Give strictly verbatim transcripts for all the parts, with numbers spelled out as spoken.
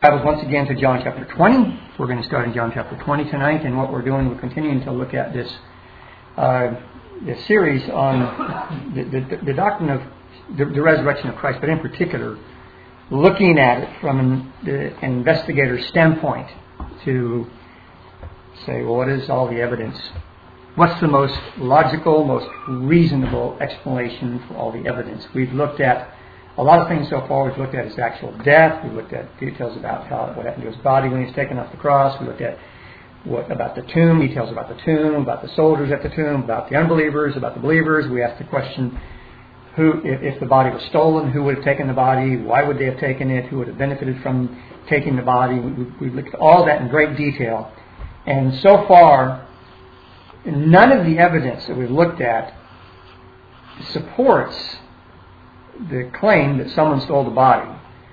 Bibles once again to John chapter twenty. We're going to start in John chapter twenty tonight, and what we're doing, we're continuing to look at this uh, this series on the, the, the doctrine of the, the resurrection of Christ, but in particular, looking at it from an, the, an investigator's standpoint to say, well, what is all the evidence? What's the most logical, most reasonable explanation for all the evidence? We've looked at a lot of things so far. We've looked at his actual death. We've looked at details about how what happened to his body when he was taken off the cross. We looked at what about the tomb, details about the tomb, about the soldiers at the tomb, about the unbelievers, about the believers. We asked the question, who, if, if the body was stolen, who would have taken the body? Why would they have taken it? Who would have benefited from taking the body? We, we looked at all that in great detail. And so far, none of the evidence that we've looked at supports the claim that someone stole the body.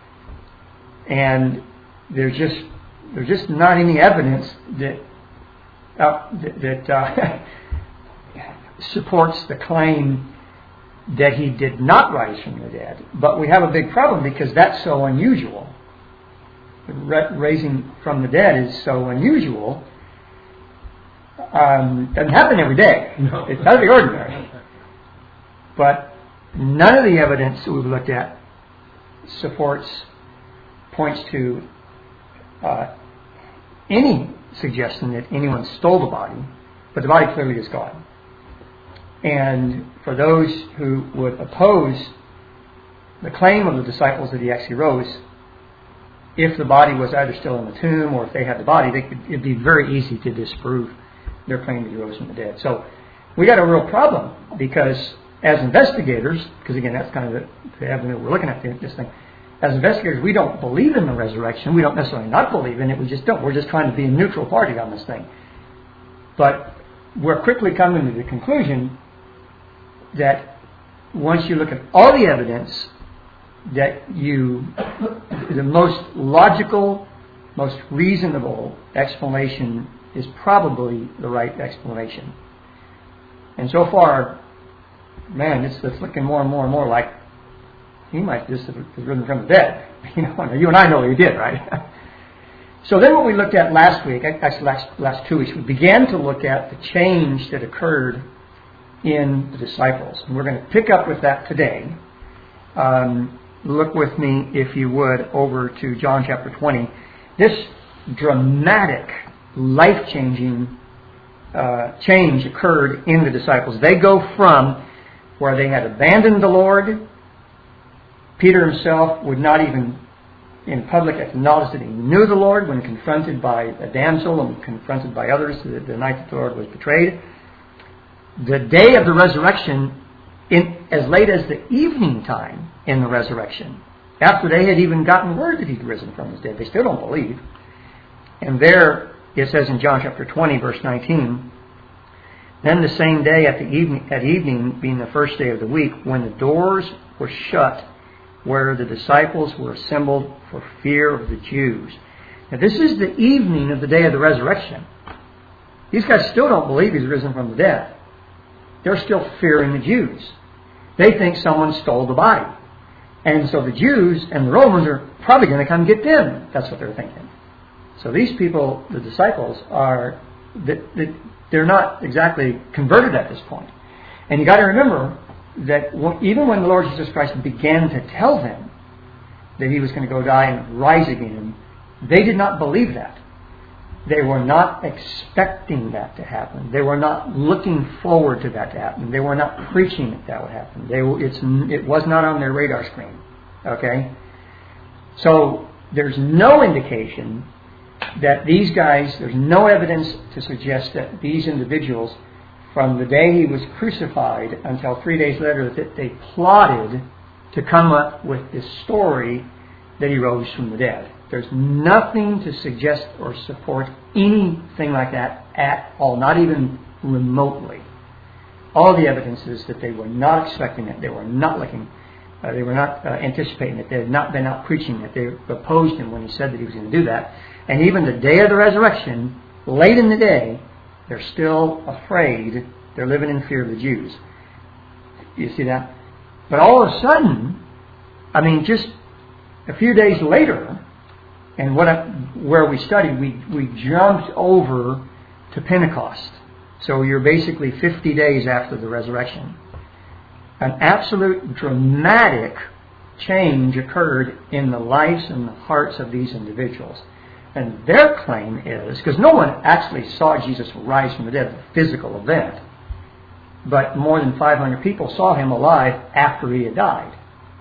And there's just there's just not any evidence that uh, that, that uh, supports the claim that he did not rise from the dead. But we have a big problem because that's so unusual. Raising from the dead is so unusual. Um, doesn't happen every day. No. It's out of the ordinary. But none of the evidence that we've looked at supports, points to uh, any suggestion that anyone stole the body, but the body clearly is gone. And for those who would oppose the claim of the disciples that he actually rose, if the body was either still in the tomb or if they had the body, they could, it'd be very easy to disprove their claim that he rose from the dead. So we got a real problem because as investigators, because again, that's kind of the, the avenue we're looking at this thing. As investigators, we don't believe in the resurrection. We don't necessarily not believe in it. We just don't. We're just trying to be a neutral party on this thing. But we're quickly coming to the conclusion that once you look at all the evidence, that you, the most logical, most reasonable explanation is probably the right explanation. And so far, man, it's, it's looking more and more and more like he might just have risen from the dead. You know, you and I know he did, right? So then what we looked at last week, actually last, last two weeks, we began to look at the change that occurred in the disciples. And we're going to pick up with that today. Um, look with me, if you would, over to John chapter twenty. This dramatic, life-changing uh, change occurred in the disciples. They go from where they had abandoned the Lord. Peter himself would not even in public acknowledge that he knew the Lord when confronted by a damsel and confronted by others the, the night that the Lord was betrayed. The day of the resurrection, in as late as the evening time in the resurrection, after they had even gotten word that he'd risen from his dead, they still don't believe. And there it says in John chapter twenty, verse nineteen, then the same day at the evening, at evening, being the first day of the week, when the doors were shut, where the disciples were assembled for fear of the Jews. Now this is the evening of the day of the resurrection. These guys still don't believe he's risen from the dead. They're still fearing the Jews. They think someone stole the body. And so the Jews and the Romans are probably going to come get them. That's what they're thinking. So these people, the disciples, are... they're not exactly converted at this point. And you got to remember that even when the Lord Jesus Christ began to tell them that he was going to go die and rise again, they did not believe that. They were not expecting that to happen. They were not looking forward to that to happen. They were not preaching that that would happen. They, it's, it was not on their radar screen. Okay? So there's no indication that these guys, there's no evidence to suggest that these individuals, from the day he was crucified until three days later, that they plotted to come up with this story that he rose from the dead. There's nothing to suggest or support anything like that at all, not even remotely. All the evidence is that they were not expecting it. They were not looking. Uh, they were not uh, anticipating it. They had not been out preaching it. They opposed him when he said that he was going to do that. And even the day of the resurrection, late in the day, they're still afraid. They're living in fear of the Jews. You see that? But all of a sudden, I mean, just a few days later, And what I, where we studied, we, we jumped over to Pentecost. So you're basically fifty days after the resurrection. An absolute dramatic change occurred in the lives and the hearts of these individuals. And their claim is, because no one actually saw Jesus rise from the dead, a physical event, but more than five hundred people saw him alive after he had died.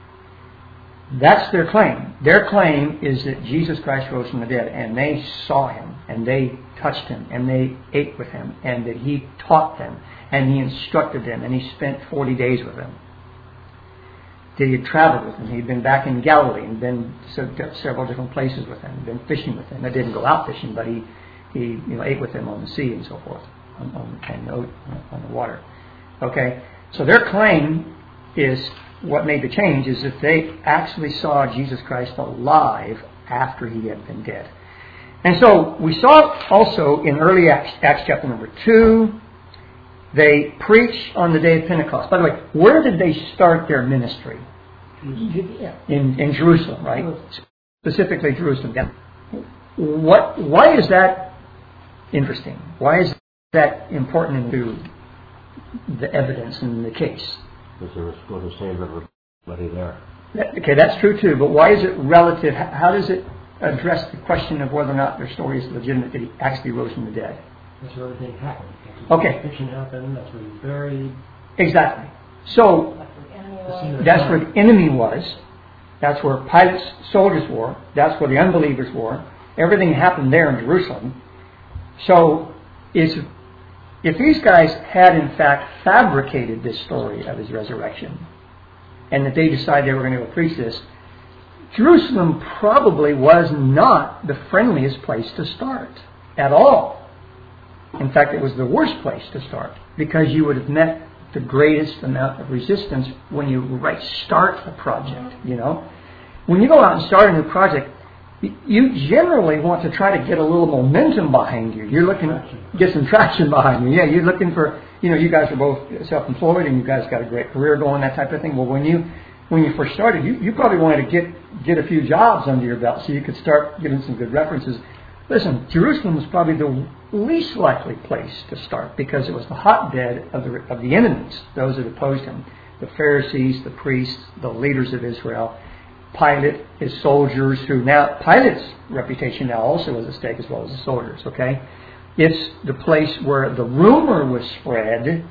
That's their claim. Their claim is that Jesus Christ rose from the dead, and they saw him, and they touched him, and they ate with him, and that he taught them, and he instructed them, and he spent forty days with them. That he had traveled with them. He'd been back in Galilee and been to several different places with them, been fishing with them. They didn't go out fishing, but he, he you know, ate with them on the sea and so forth, on, on, and on the water. Okay, so their claim is, what made the change is that they actually saw Jesus Christ alive after he had been dead. And so we saw also in early Acts, Acts chapter number two, they preach on the day of Pentecost. By the way, where did they start their ministry? In, in Jerusalem, right? Specifically Jerusalem. What? Why is that interesting? Why is that important to the evidence in the case? Because they were supposed to save everybody there. Okay, that's true too, but why is it relative? How does it address the question of whether or not their story is legitimate, that he actually rose from the dead? That's where everything happened. That's okay. Fiction happened, that's where he was buried. Exactly. So, that's where the enemy was. That's where Pilate's soldiers were. That's where the unbelievers were. Everything happened there in Jerusalem. So, is... if these guys had in fact fabricated this story of his resurrection, and that they decided they were going to go preach this, Jerusalem probably was not the friendliest place to start at all. In fact, it was the worst place to start, because you would have met the greatest amount of resistance when you right start a project. You know, when you go out and start a new project, you generally want to try to get a little momentum behind you. You're looking to get some traction behind you. Yeah, you're looking for, you know, you guys are both self-employed and you guys got a great career going, that type of thing. Well, when you when you first started, you, you probably wanted to get get a few jobs under your belt so you could start getting some good references. Listen, Jerusalem was probably the least likely place to start, because it was the hotbed of the of the enemies, those that opposed him, the Pharisees, the priests, the leaders of Israel. Pilate, his soldiers, who now, Pilate's reputation now also was at stake as well as the soldiers, okay? It's the place where the rumor was spread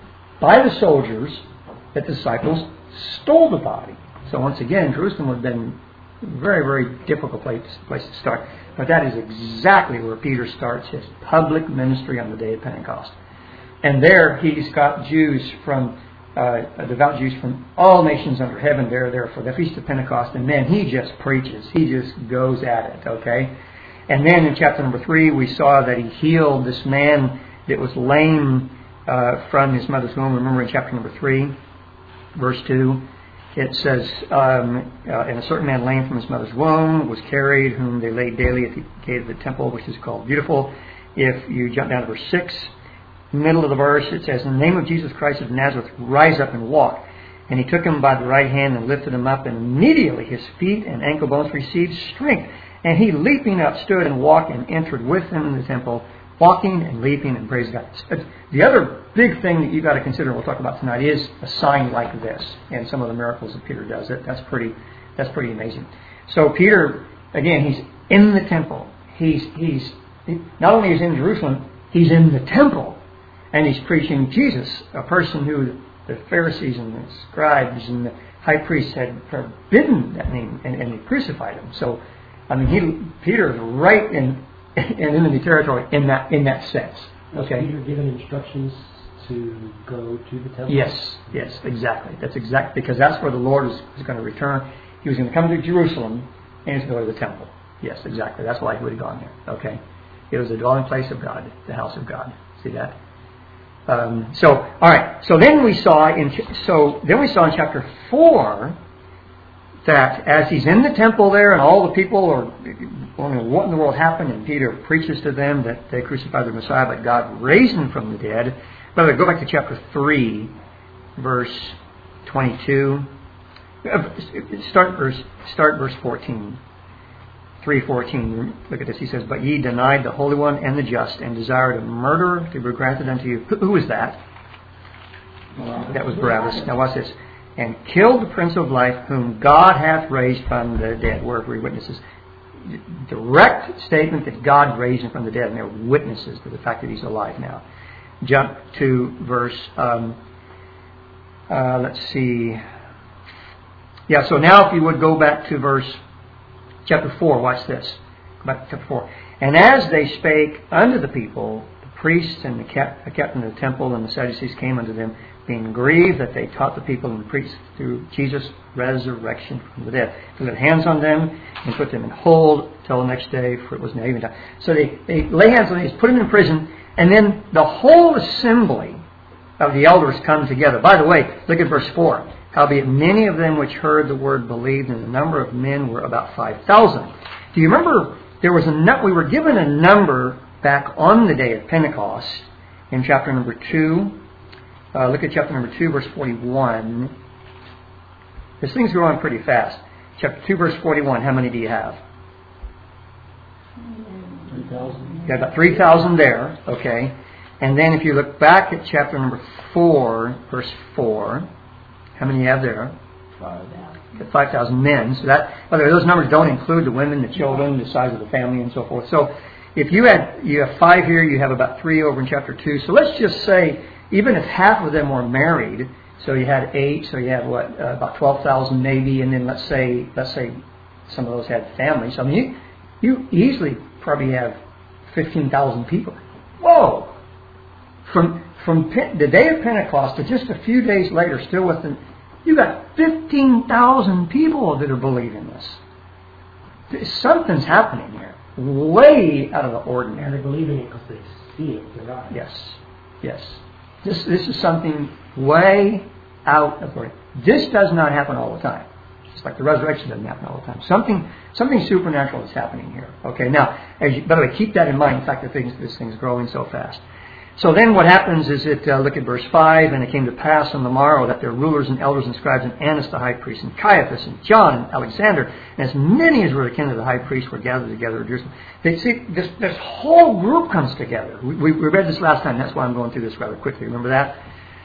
by the soldiers that the disciples stole the body. So once again, Jerusalem would have been a very, very difficult place, place to start. But that is exactly where Peter starts his public ministry on the day of Pentecost. And there he's got Jews from Uh, devout Jews from all nations under heaven. They're there for the Feast of Pentecost, and then he just preaches. He just goes at it, okay? And then in chapter number three, we saw that he healed this man that was lame uh, from his mother's womb. Remember in chapter number three, verse two, it says, um, uh, and a certain man lame from his mother's womb was carried, whom they laid daily at the gate of the temple, which is called Beautiful. If you jump down to verse six, middle of the verse, it says, in the name of Jesus Christ of Nazareth, rise up and walk. And he took him by the right hand and lifted him up, and immediately his feet and ankle bones received strength. And he, leaping up, stood and walked and entered with them in the temple, walking and leaping and praising God. The other big thing that you've got to consider, we'll talk about tonight, is a sign like this, and some of the miracles that Peter does. It that's pretty that's pretty amazing. So Peter, again, he's in the temple. He's he's he, not only is he in Jerusalem, he's in the temple. And he's preaching Jesus, a person who the Pharisees and the scribes and the high priests had forbidden that name, and, and they crucified him. So, I mean, he, Peter is right in, in enemy territory in that in that sense. Okay. Was Peter given instructions to go to the temple? Yes, yes, exactly. That's exact because that's where the Lord was, was going to return. He was going to come to Jerusalem and he was going to go to the temple. Yes, exactly. That's why he would have gone there. Okay. It was the dwelling place of God, the house of God. See that? Um, so, all right. So then we saw in so then we saw in chapter four that as he's in the temple there, and all the people are wondering what in the world happened, and Peter preaches to them that they crucified the Messiah, but God raised him from the dead. By the way, go back to chapter three, verse twenty-two. Start verse start verse fourteen. three fourteen. Look at this. He says, "But ye denied the Holy One and the just, and desired a murderer to be granted unto you." Who, who was that? That was Barabbas. Now watch this. "And killed the Prince of Life, whom God hath raised from the dead." Where are witnesses? Direct statement that God raised him from the dead, and they're witnesses to the fact that he's alive now. Jump to verse, um, uh, let's see. Yeah, so now if you would go back to verse chapter four, watch this. Go back to chapter four. "And as they spake unto the people, the priests and the cap- captain of the temple and the Sadducees came unto them, being grieved that they taught the people and preached through Jesus' resurrection from the dead. They laid hands on them and put them in hold till the next day, for it was now evening time." So they, they lay hands on these, put them in prison, and then the whole assembly of the elders come together. By the way, look at verse four. "Howbeit many of them which heard the word believed, and the number of men were about five thousand. Do you remember there was a we were given a number back on the day of Pentecost in chapter number two. Uh, look at chapter number two, verse forty-one. This thing's going pretty fast. Chapter two, verse forty-one. How many do you have? three thousand. You got about three thousand there. Okay. And then if you look back at chapter number four, verse four, how many do you have there? Five. Got five thousand men. So that, by the way, those numbers don't include the women, the children, the size of the family, and so forth. So if you had you have five here, you have about three over in chapter two. So let's just say, even if half of them were married, so you had eight, so you had what, uh, about twelve thousand maybe, and then let's say let's say some of those had families. I mean, you, you easily probably have fifteen thousand people. Whoa! From from the day of Pentecost to just a few days later, still within, you got fifteen thousand people that are believing this. Something's happening here, way out of the ordinary. And they're believing it because they see it with their eyes. Yes, yes. This this is something way out of order. This does not happen all the time. Just like the resurrection doesn't happen all the time. Something something supernatural is happening here. Okay, now, as you, by the way, keep that in mind. The fact that things, this thing's growing so fast. So then what happens is that, uh, look at verse five, "And it came to pass on the morrow that their rulers and elders and scribes and Annas the high priest and Caiaphas and John and Alexander, and as many as were akin to the high priest, were gathered together at Jerusalem." They see this, this whole group comes together. We, we, we read this last time. That's why I'm going through this rather quickly. Remember that?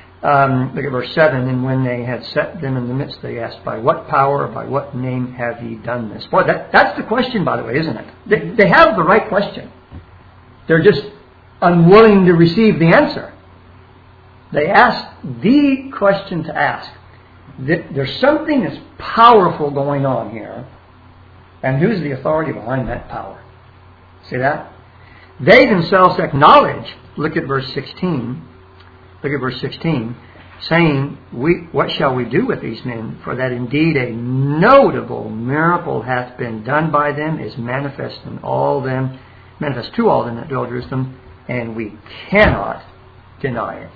Um, look at verse seven. "And when they had set them in the midst, they asked, By what power or by what name have ye done this?" Boy, that, that's the question, by the way, isn't it? They, they have the right question. They're just unwilling to receive the answer. They ask the question to ask. There's something that's powerful going on here. And who's the authority behind that power? See that? They themselves acknowledge, look at verse sixteen, look at verse sixteen, saying, "We what shall we do with these men? For that indeed a notable miracle hath been done by them, is manifest in all them, manifest to all them that dwell in Jerusalem, and we cannot deny it."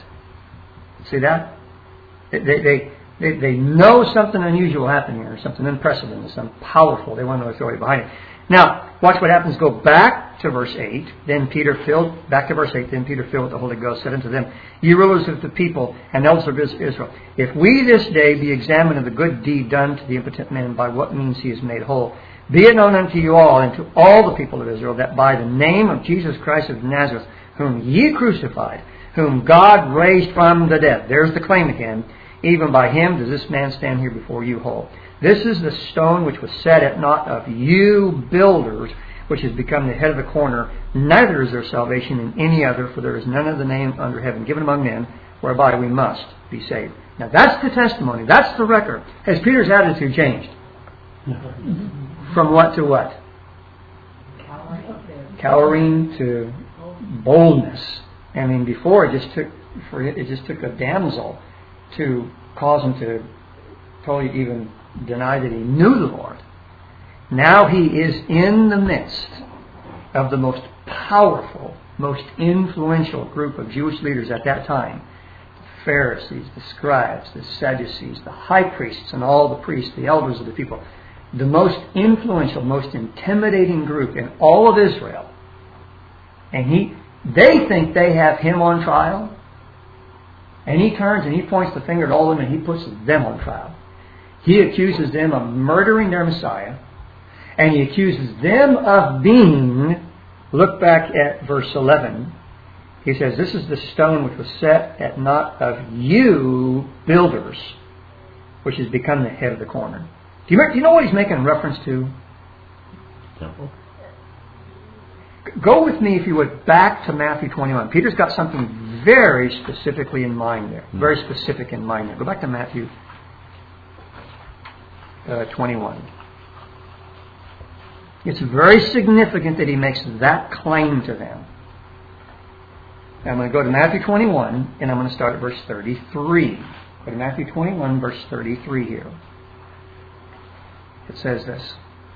See that? They, they, they, they know something unusual happening here, something unprecedented, something powerful. They want to know the authority behind it. Now, watch what happens. Go back to verse eight. Then Peter filled, back to verse eight, then Peter filled with the Holy Ghost, said unto them, "Ye rulers of the people and elders of Israel, if we this day be examined of the good deed done to the impotent man, by what means he is made whole, be it known unto you all and to all the people of Israel, that by the name of Jesus Christ of Nazareth, whom ye crucified, whom God raised from the dead," there's the claim again, "even by him does this man stand here before you whole. This is the stone which was set at naught of you builders, which has become the head of the corner. Neither is there salvation in any other, for there is none other name under heaven given among men whereby we must be saved." Now that's the testimony. That's the record. Has Peter's attitude changed? From what to what? Cowering to boldness. I mean, before it just took for it, it just took a damsel to cause him to totally even deny that he knew the Lord. Now he is in the midst of the most powerful, most influential group of Jewish leaders at that time. The Pharisees, the scribes, the Sadducees, the high priests, and all the priests, the elders of the people. The most influential, most intimidating group in all of Israel. And he, they think they have him on trial. And he turns and he points the finger at all of them and he puts them on trial. He accuses them of murdering their Messiah. And he accuses them of being, look back at verse eleven. He says, this is the stone which was set at naught of you builders, which has become the head of the corner. Do you, do you know what he's making reference to? Temple. Go with me, if you would, back to Matthew twenty-one. Peter's got something very specifically in mind there. Very specific in mind there. Go back to Matthew uh, twenty-one. It's very significant that he makes that claim to them. Now I'm going to go to Matthew twenty-one, and I'm going to start at verse thirty-three. Go to Matthew twenty-one, verse thirty-three here. It says this.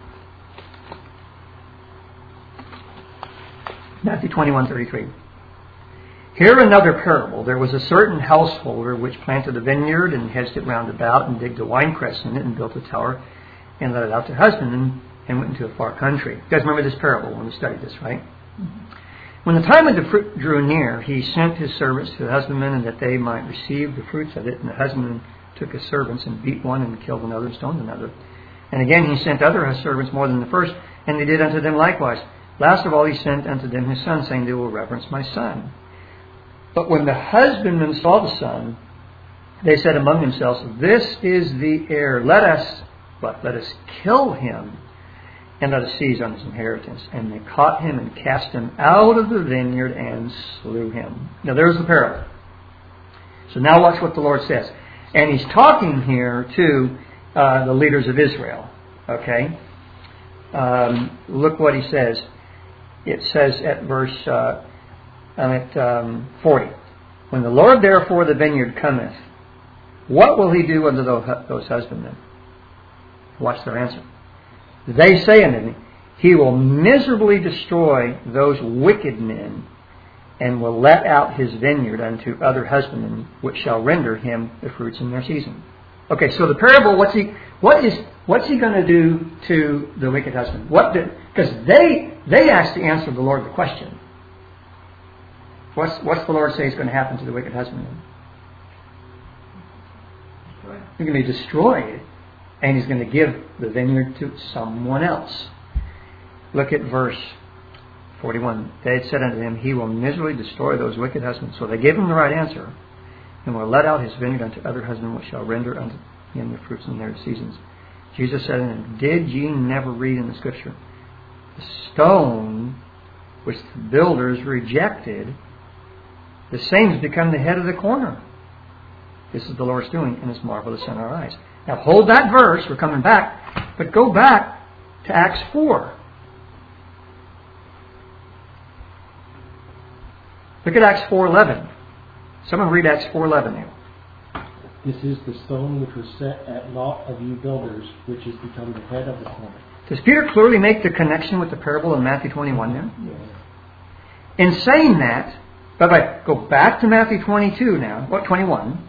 Matthew twenty-one, thirty-three. Hear another parable. There was a certain householder which planted a vineyard and hedged it round about and digged a winepress in it and built a tower and let it out to husbandmen and went into a far country. You guys remember this parable when we studied this, right? Mm-hmm. When the time of the fruit drew near, he sent his servants to the husbandmen and that they might receive the fruits of it. And the husbandman took his servants and beat one and killed another and stoned another. And again he sent other servants more than the first, and they did unto them likewise. Last of all he sent unto them his son, saying, they will reverence my son. But when the husbandmen saw the son, they said among themselves, this is the heir. Let us, what? Let us kill him, and let us seize on his inheritance. And they caught him and cast him out of the vineyard and slew him. Now there's the parable. So now watch what the Lord says. And he's talking here to uh, the leaders of Israel. Okay? Um, look what he says. It says at verse uh, at um, forty. When the Lord therefore the vineyard cometh, what will he do unto those husbandmen? Watch their answer. They say unto me, he will miserably destroy those wicked men, and will let out his vineyard unto other husbandmen, which shall render him the fruits in their season. Okay, so the parable, what's he what is what's he going to do to the wicked husband? What because they they actually answered the Lord the question. What's what's the Lord say is going to happen to the wicked husbandman? He's going to be destroyed. And he's going to give the vineyard to someone else. Look at verse forty-one. They had said unto him, he will miserably destroy those wicked husbands. So they gave him the right answer. And will let out his vineyard unto other husbands, which shall render unto him the fruits in their seasons. Jesus said unto them, did ye never read in the Scripture, the stone which the builders rejected, the same has become the head of the corner. This is the Lord's doing, and it's marvelous in our eyes. Now hold that verse, we're coming back, but go back to Acts four. Look at Acts four eleven. Someone read Acts four eleven now. This is the stone which was set at naught of you builders, which has become the head of the corner. Does Peter clearly make the connection with the parable in Matthew twenty-one now? Yes. In saying that, by the way, go back to Matthew twenty-two now, what, twenty-one.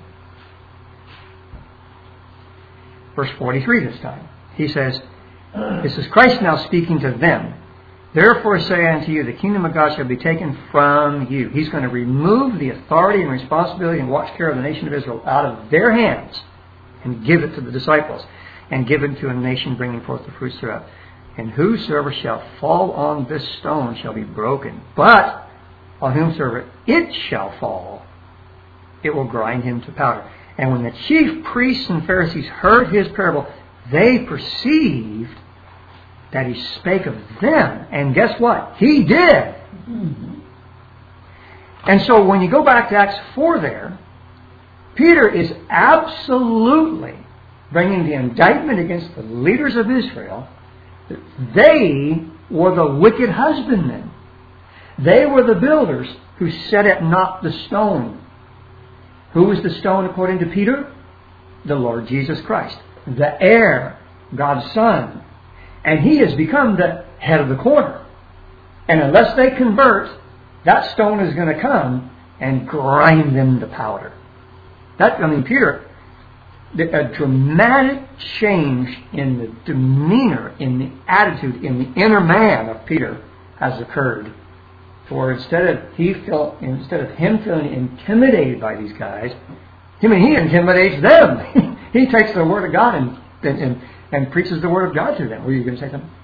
Verse forty-three this time. He says, this is Christ now speaking to them. Therefore say I unto you, the kingdom of God shall be taken from you. He's going to remove the authority and responsibility and watch care of the nation of Israel out of their hands and give it to the disciples and give it to a nation bringing forth the fruits thereof. And whosoever shall fall on this stone shall be broken. But on whomsoever it shall fall, it will grind him to powder. And when the chief priests and Pharisees heard his parable, they perceived that he spake of them. And guess what? He did. Mm-hmm. And so when you go back to Acts four there, Peter is absolutely bringing the indictment against the leaders of Israel that they were the wicked husbandmen. They were the builders who set at naught the stone. Who was the stone according to Peter? The Lord Jesus Christ. The heir, God's Son. And He has become the head of the corner. And unless they convert, that stone is going to come and grind them to powder. That, I mean, Peter, a dramatic change in the demeanor, in the attitude, in the inner man of Peter has occurred. For instead of he felt, instead of him feeling intimidated by these guys, I mean, he intimidates them. He takes the word of God and, and and and preaches the word of God to them. Were you going to say something?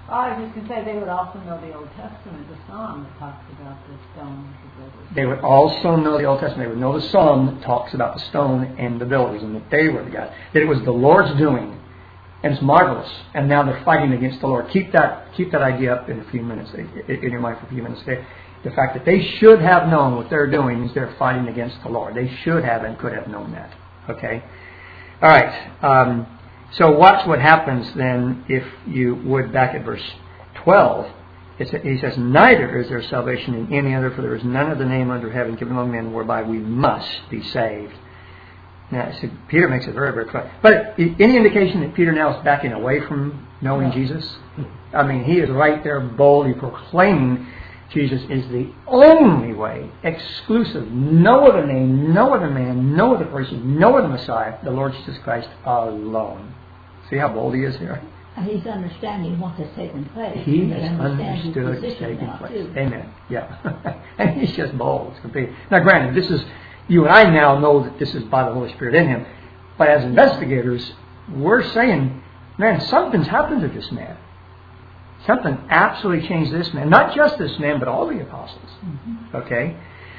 I was just going to say they would also know the Old Testament, the psalm that talks about the stone. The builders. They would also know the Old Testament. They would know the psalm that talks about the stone and the builders, and that they were the guys. That it was the Lord's doing, and it's marvelous. And now they're fighting against the Lord. Keep that keep that idea up in a few minutes, in your mind for a few minutes. They, the fact that they should have known what they're doing is they're fighting against the Lord. They should have and could have known that. Okay? All right. Um, so watch what happens then if you would back at verse twelve. It's, he says, neither is there salvation in any other, for there is none of the name under heaven given among men whereby we must be saved. Now, so Peter makes it very, very clear. But any indication that Peter now is backing away from knowing Jesus? I mean, he is right there boldly proclaiming Jesus is the only way, exclusive, no other name, no other man, no other person, no other Messiah, the Lord Jesus Christ alone. See how bold he is here? He's understanding what has taken place. He has understood what's taken place. Too. Amen. Yeah. And he's just bold. It's complete. Now, granted, this is, you and I now know that this is by the Holy Spirit in him. But as investigators, we're saying, man, something's happened to this man. Something absolutely changed this man. Not just this man, but all the apostles. Mm-hmm. Okay?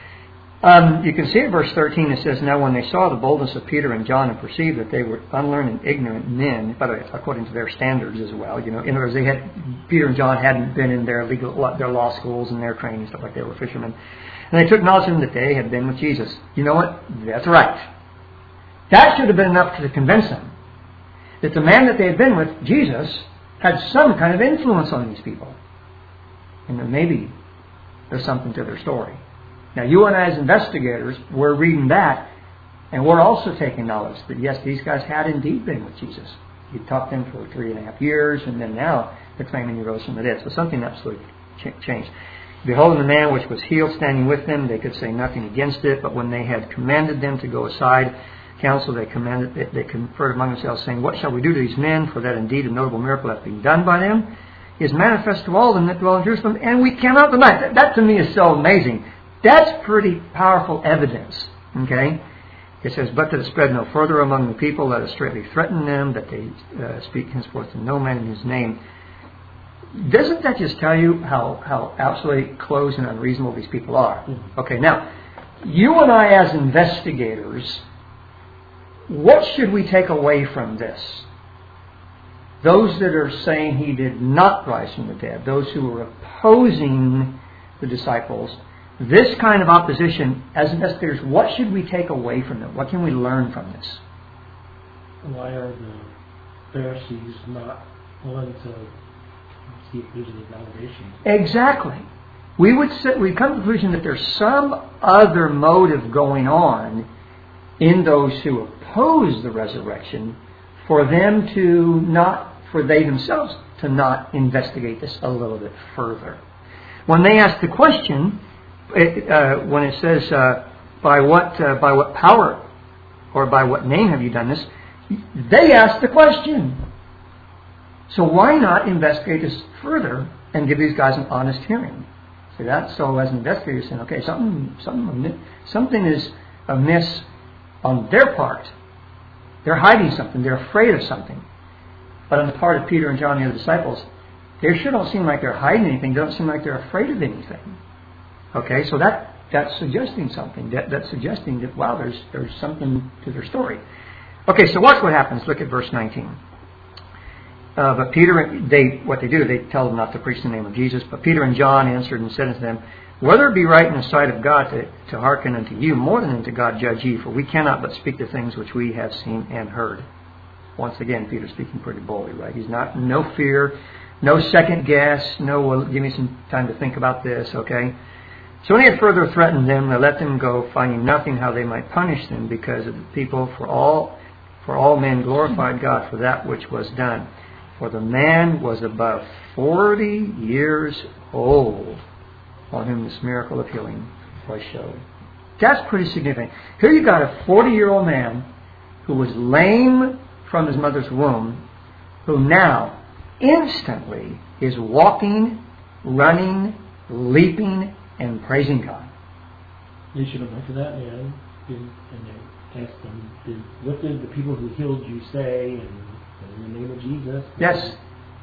Um, you can see in verse thirteen, it says, now when they saw the boldness of Peter and John and perceived that they were unlearned and ignorant men, by the way, according to their standards as well, you know, in other words, they had, Peter and John hadn't been in their legal, their law schools and their training and stuff like they were fishermen. And they took knowledge of them that they had been with Jesus. You know what? That's right. That should have been enough to convince them that the man that they had been with, Jesus, had some kind of influence on these people. And that maybe there's something to their story. Now, you and I as investigators, we're reading that, and we're also taking knowledge that, yes, these guys had indeed been with Jesus. He taught them for three and a half years, and then now they're claiming he rose from the dead. So something absolutely ch- changed. Beholding the man which was healed standing with them, they could say nothing against it, but when they had commanded them to go aside, council, they commanded, they, they conferred among themselves, saying, what shall we do to these men? For that indeed a notable miracle hath been done by them. He is manifest to all them that dwell in Jerusalem, and we cannot deny it. That, that to me is so amazing. That's pretty powerful evidence. Okay? It says, but that it spread no further among the people, let us straightly threaten them, that they uh, speak henceforth to no man in his name. Doesn't that just tell you how, how absolutely closed and unreasonable these people are? Okay, now, you and I as investigators, what should we take away from this? Those that are saying he did not rise from the dead, those who are opposing the disciples, this kind of opposition, as investigators, what should we take away from them? What can we learn from this? Why are the Pharisees not willing to see if there's any validation? Exactly. We would say, we come to the conclusion that there's some other motive going on in those who oppose the resurrection for them to not, for they themselves to not investigate this a little bit further. When they ask the question, it, uh, when it says, uh, by what uh, by what power or by what name have you done this, they ask the question. So why not investigate this further and give these guys an honest hearing? See that? So as an investigator, you're saying, okay, something, something, something is amiss on their part. They're hiding something. They're afraid of something. But on the part of Peter and John and the other disciples, they sure don't seem like they're hiding anything. They don't seem like they're afraid of anything. Okay, so that that's suggesting something. That, that's suggesting that, wow, there's there's something to their story. Okay, so watch what happens. Look at verse nineteen. Uh, but Peter, they what they do, they tell them not to preach the name of Jesus. But Peter and John answered and said unto them, whether it be right in the sight of God to, to hearken unto you, more than unto God judge ye, for we cannot but speak the things which we have seen and heard. Once again, Peter's speaking pretty boldly, right? He's not, no fear, no second guess, no, well, give me some time to think about this, okay? So when he had further threatened them, they let them go, finding nothing how they might punish them, because of the people, for all, for all men glorified God for that which was done. For the man was above forty years old, on whom this miracle of healing was showed. That's pretty significant. Here you've got a forty-year-old man who was lame from his mother's womb, who now instantly is walking, running, leaping, and praising God. They should have went to that man and they asked him, did, what did the people who healed you say? And in the name of Jesus? Yes.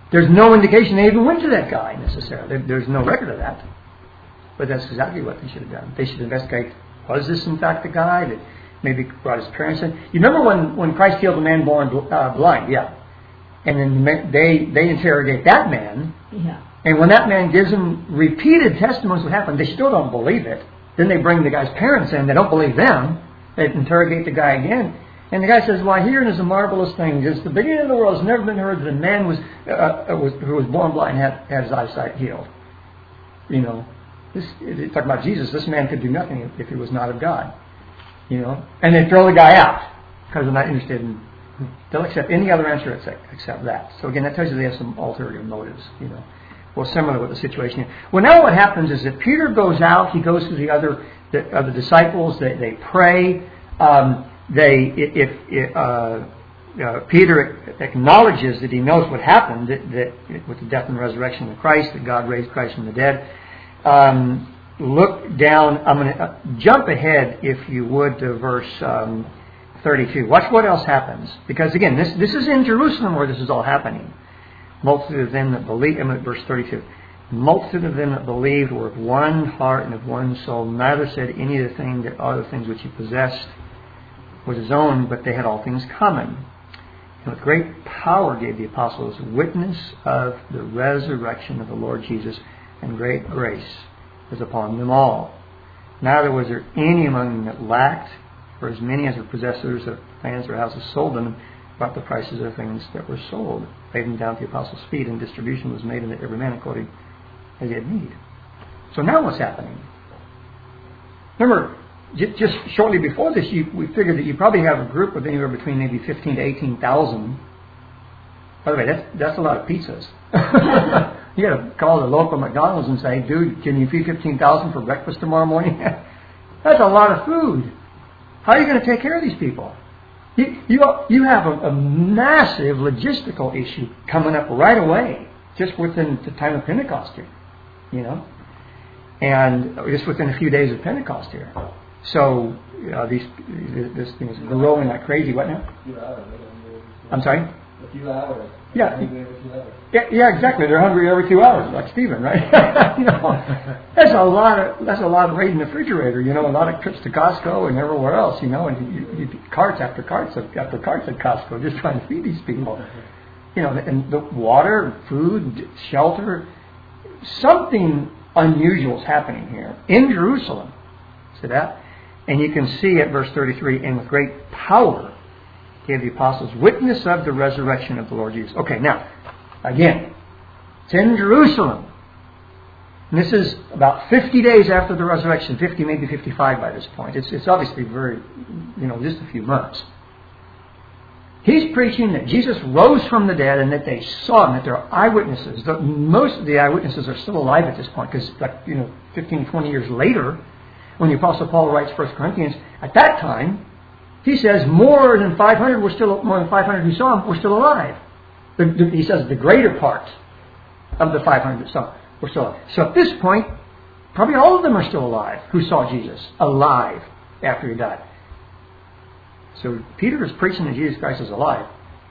There's no indication they even went to that guy necessarily. There's no record of that. But that's exactly what they should have done. They should investigate, was this in fact the guy that maybe brought his parents in? You remember when, when Christ healed the man born uh, blind? Yeah. And then they, they interrogate that man. Yeah. And when that man gives them repeated testimonies of what happened, they still don't believe it. Then they bring the guy's parents in. They don't believe them. They interrogate the guy again. And the guy says, why, herein is a marvelous thing. It's the beginning of the world. It's never been heard that a man was, uh, was who was born blind had, had his eyesight healed. You know, this, it's talking about Jesus. This man could do nothing if he was not of God. You know, and they throw the guy out because they're not interested in. They'll accept any other answer except, except that. So again, that tells you they have some ulterior motives. You know, well, similar with the situation here. Well, now what happens is that Peter goes out. He goes to the other the other disciples. They they pray. Um, They, if, if uh, uh, Peter acknowledges that he knows what happened, that, that with the death and resurrection of Christ, that God raised Christ from the dead. Um, look down. I'm going to uh, jump ahead, if you would, to verse um, thirty-two. Watch what else happens, because again, this this is in Jerusalem where this is all happening. Multitude of them that believe. I'm at verse thirty-two. Multitude of them that believed were of one heart and of one soul. Neither said any of the thing that other things which he possessed was his own, but they had all things common. And with great power gave the apostles witness of the resurrection of the Lord Jesus, and great grace was upon them all. Neither was there any among them that lacked, for as many as were possessors of lands or houses sold them, and brought the prices of things that were sold, laid them down at the apostles' feet, and distribution was made unto every man according as he had need. So now what's happening? Remember, just shortly before this, you, we figured that you probably have a group of anywhere between maybe fifteen to eighteen thousand. By the way, that's that's a lot of pizzas. You got to call the local McDonald's and say, "Dude, can you feed fifteen thousand for breakfast tomorrow morning?" That's a lot of food. How are you going to take care of these people? You you you have a, a massive logistical issue coming up right away, just within the time of Pentecost here, you know, and just within a few days of Pentecost here. So uh, these this thing is rolling like crazy. What now? A few hours. I'm sorry? A few hours. Yeah. Hungry every two hours. Yeah, yeah, exactly. They're hungry every two hours, like Stephen, right? You know, that's a lot of that's a lot of raiding the refrigerator. You know, a lot of trips to Costco and everywhere else. You know, and you, you, carts after carts of, after carts at Costco, just trying to feed these people. You know, and the water, food, shelter. Something unusual is happening here in Jerusalem. See that? And you can see at verse thirty-three, and with great power gave the apostles witness of the resurrection of the Lord Jesus. Okay, now, again, it's in Jerusalem. And this is about fifty days after the resurrection, fifty, maybe fifty-five by this point. It's, it's obviously very, you know, just a few months. He's preaching that Jesus rose from the dead and that they saw him, that they're eyewitnesses. The, most of the eyewitnesses are still alive at this point because, like, you know, fifteen, twenty years later, when the Apostle Paul writes First Corinthians, at that time, he says more than five hundred were still more than five hundred who saw him were still alive. The, the, he says the greater part of the five hundred that saw him were still alive. So at this point, probably all of them are still alive who saw Jesus alive after he died. So Peter is preaching that Jesus Christ is alive.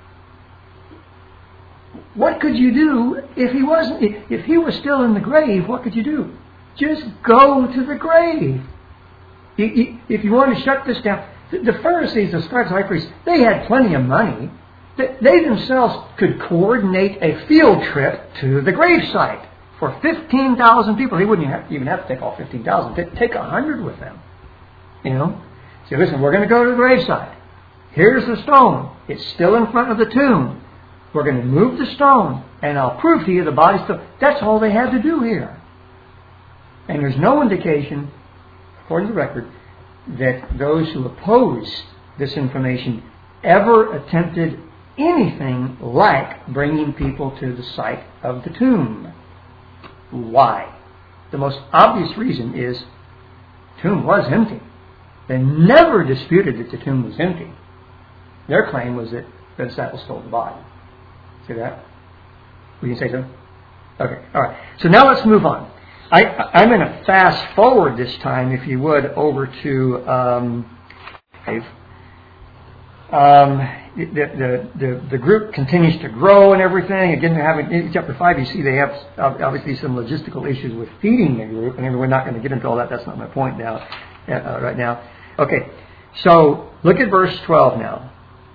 What could you do if he wasn't? If he was still in the grave, what could you do? Just go to the grave. If you want to shut this down, the Pharisees, the scribes, the high priests, they had plenty of money. They themselves could coordinate a field trip to the gravesite for fifteen thousand people. They wouldn't have, even have to take all fifteen thousand. They'd take one hundred with them. You know? Say, listen, we're going to go to the gravesite. Here's the stone. It's still in front of the tomb. We're going to move the stone, and I'll prove to you the body's still. That's all they had to do here. And there's no indication, according to the record, that those who opposed this information ever attempted anything like bringing people to the site of the tomb. Why? The most obvious reason is the tomb was empty. They never disputed that the tomb was empty. Their claim was that the disciples stole the body. See that? Will you say so? Okay, all right. So now let's move on. I, I'm going to fast forward this time, if you would, over to um, um, the, the, the, the group continues to grow and everything. Again, they're having, in chapter five, you see they have obviously some logistical issues with feeding the group. And we're not going to get into all that. That's not my point now, uh, right now. Okay, so look at verse twelve now.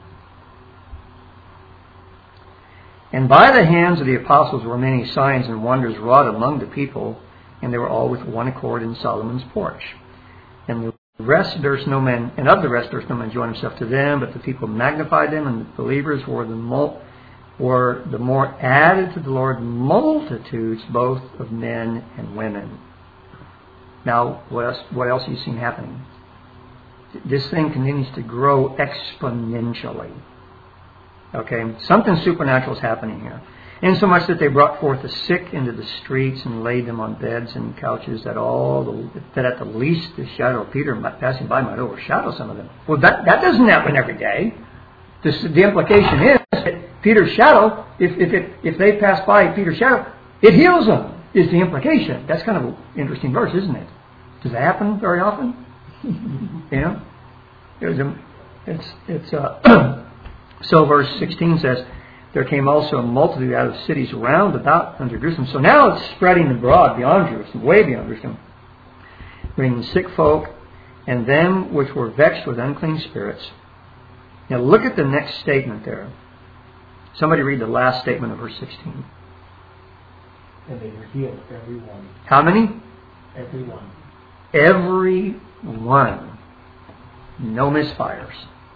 And by the hands of the apostles were many signs and wonders wrought among the people, and they were all with one accord in Solomon's porch. And the rest durst no man, and of the rest durst no man join himself to them, but the people magnified them, and the believers were the mul- were the more added to the Lord multitudes, both of men and women. Now, what else? What else have you seen happening? This thing continues to grow exponentially. Okay, something supernatural is happening here. Insomuch that they brought forth the sick into the streets and laid them on beds and couches, that all the, that at the least the shadow of Peter passing by might overshadow some of them. Well, that, that doesn't happen every day. This, the implication is that Peter's shadow, if if it, if they pass by Peter's shadow, it heals them. Is the implication? That's kind of an interesting verse, isn't it? Does that happen very often? You know, there's a, it's it's uh, so verse sixteen says, there came also a multitude out of the cities round about unto Jerusalem. So now it's spreading abroad beyond Jerusalem, way beyond Jerusalem, bringing sick folk and them which were vexed with unclean spirits. Now look at the next statement there. Somebody read the last statement of verse sixteen. And they were healed, every one. How many? Every one. Every one. No misfires.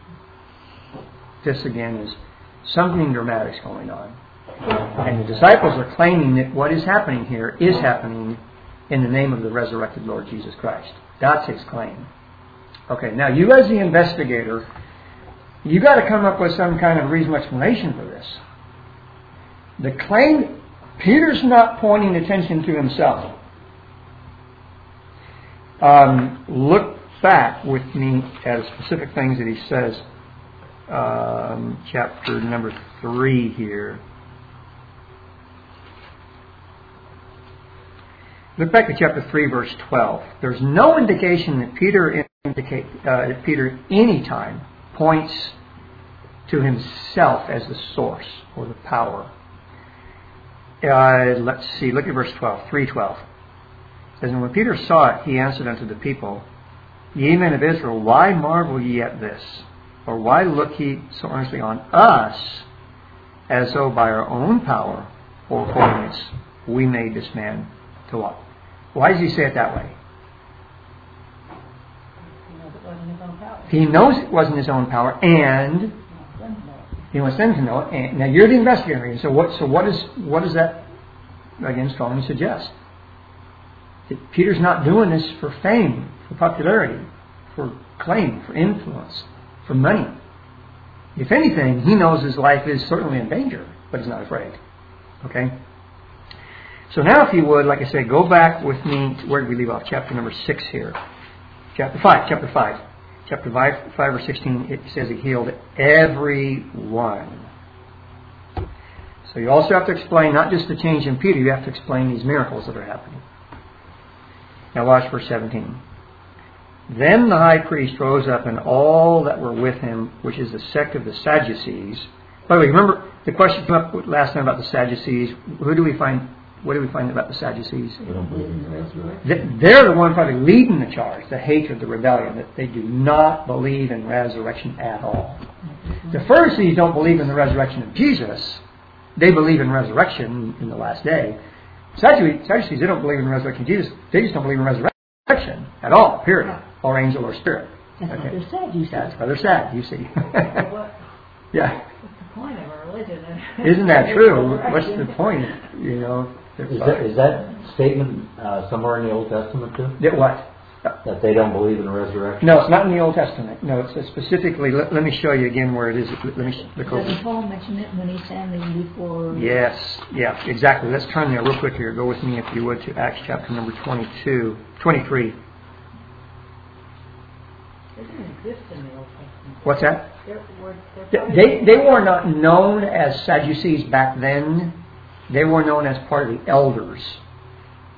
This again is something dramatic is going on. And the disciples are claiming that what is happening here is happening in the name of the resurrected Lord Jesus Christ. That's his claim. Okay, now you as the investigator, you got to come up with some kind of reasonable explanation for this. The claim, Peter's not pointing attention to himself. Um, look back with me at specific things that he says. Um, chapter number three here. Look back at chapter three, verse twelve. There's no indication that Peter indicate uh, that Peter any time points to himself as the source or the power. Uh, let's see. Look at verse twelve, three twelve. It says, and when Peter saw it, he answered unto the people, Ye men of Israel, why marvel ye at this? Or why look ye so earnestly on us, as though by our own power or holiness we made this man to walk? Why does he say it that way? He knows it wasn't his own power, and he wants them to know it. And now you're the investigator, and so what? So what is what does that again strongly suggest? That Peter's not doing this for fame, for popularity, for claim, for influence, for money. If anything, he knows his life is certainly in danger, but he's not afraid. Okay? So now if you would, like I said, go back with me to where did we leave off? Chapter number six here. Chapter five, chapter five. Chapter five, five or sixteen, it says he healed every one. So you also have to explain not just the change in Peter, you have to explain these miracles that are happening. Now watch verse seventeen. Then the high priest rose up, and all that were with him, which is the sect of the Sadducees. By the way, remember the question came up last time about the Sadducees. Who do we find? What do we find about the Sadducees? They're the one probably leading the charge, the hatred, the rebellion, that they do not believe in resurrection at all. The Pharisees don't believe in the resurrection of Jesus. They believe in resurrection in the last day. Sadducees, Sadducees they don't believe in the resurrection of Jesus. They just don't believe in resurrection at all, period. Or angel or spirit. That's Okay. what they're sad, you see. That's why they're sad, you see. What, Yeah. what's the point of a religion? Isn't that true? What's the point? You know. Is that, is that statement uh, somewhere in the Old Testament too? That what? That they don't believe in resurrection? No, it's not in the Old Testament. No, it's specifically. Let, let me show you again where it is. Let me look over. Doesn't Paul mention it when he's standing before... Yes, yeah, exactly. Let's turn there real quick here. Go with me, if you would, to Acts chapter number twenty-two, twenty-three. It didn't exist in the Old Testament. What's that? They're, were, they're They they were not known as Sadducees back then. They were known as part of the elders.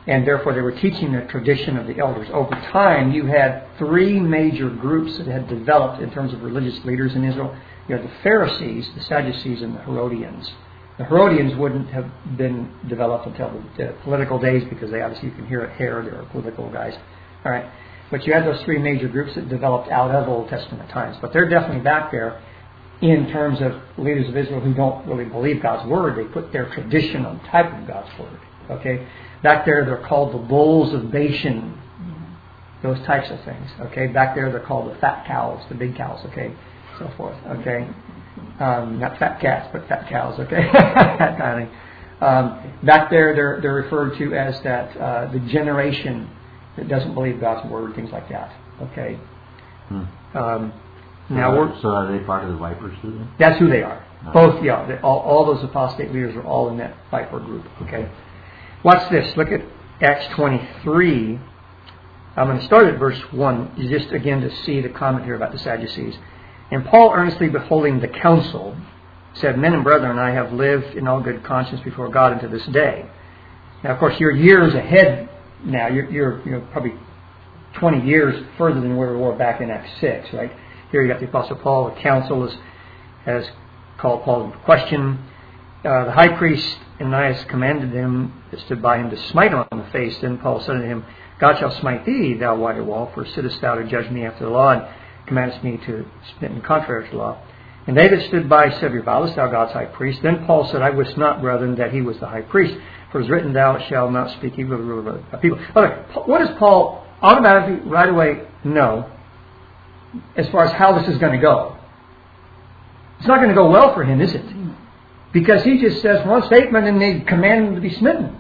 and therefore they were teaching the tradition of the elders. Over time, you had three major groups that had developed in terms of religious leaders in Israel. You had the Pharisees, the Sadducees, and the Herodians. The Herodians wouldn't have been developed until the, the political days, because they obviously, you can hear it here, they were political guys. All right, but you had those three major groups that developed out of Old Testament times. But they're definitely back there in terms of leaders of Israel who don't really believe God's Word. They put their tradition on type of God's Word. Okay, back there they're called the bulls of Bashan. Those types of things. Okay, back there they're called the fat cows, the big cows. Okay, so forth. Okay. Um, not fat cats, but fat cows, okay? That kind of thing. Um, back there, they're they're referred to as that uh, the generation that doesn't believe God's Word, things like that, okay? Hmm. Um, So, now we're, so are they part of the vipers too then? that's who they are. No. Both, yeah. They, all, all those apostate leaders are all in that viper group, okay? Watch this. Look at Acts twenty-three. I'm going to start at verse one, just again to see the comment here about the Sadducees. And Paul, earnestly beholding the council, said, Men and brethren, I have lived in all good conscience before God unto this day. Now, of course, you're years ahead now. You're, you're, you're probably twenty years further than where we were back in Acts six, right? Here you got the Apostle Paul. The council has, has called Paul into question. Uh, the high priest Ananias commanded them that stood by him to smite him on the face. Then Paul said unto him, God shall smite thee, thou whited wall, for sittest thou to judge me after the law, and commandest me to spit in contrary to the law. And they that stood by said, Revilest thou God's high priest? Then Paul said, I wist not, brethren, that he was the high priest, for it is written, Thou shalt not speak evil of the ruler of the people. Okay, what does Paul automatically, right away, know as far as how this is going to go? It's not going to go well for him, is it? Because he just says one statement and they command him to be smitten.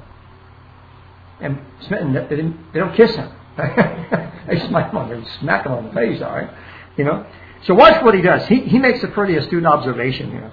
And smitten, they, didn't, they don't kiss him. They smite him on, they smack him on the face, all right? You know? So watch what he does. He he makes a pretty astute observation here.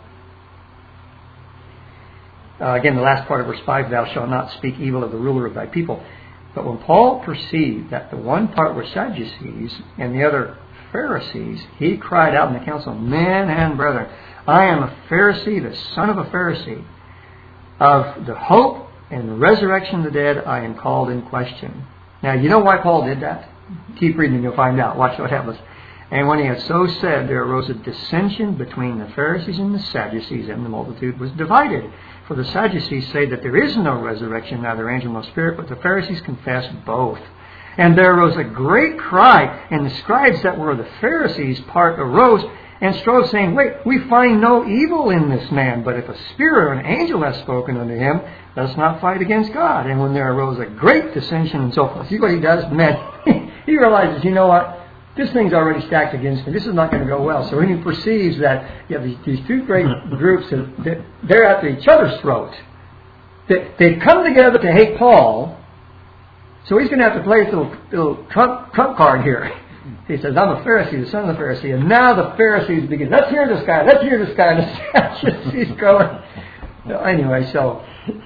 Uh, again, the last part of verse five, Thou shalt not speak evil of the ruler of thy people. But when Paul perceived that the one part were Sadducees and the other Pharisees, he cried out in the council, Men and brethren, I am a Pharisee, the son of a Pharisee. Of the hope and the resurrection of the dead I am called in question. Now, you know why Paul did that? Keep reading and you'll find out. Watch what happens. And when he had so said, there arose a dissension between the Pharisees and the Sadducees, and the multitude was divided. For the Sadducees say that there is no resurrection, neither angel nor spirit, but the Pharisees confess both. And there arose a great cry, and the scribes that were of the Pharisees' part arose and strove, saying, Wait, we find no evil in this man, but if a spirit or an angel has spoken unto him, let us not fight against God. And when there arose a great dissension and so forth. See what he does? Man, he realizes, you know what? This thing's already stacked against me. This is not going to go well. So when he perceives that you have these, these two great groups, that they're at each other's throat. They, they've come together to hate Paul. So he's going to have to play this little, little trump, trump card here. He says, I'm a Pharisee, the son of the Pharisee. And now the Pharisees begin, let's hear this guy, let's hear this guy. And the Sadducees going. So anyway, so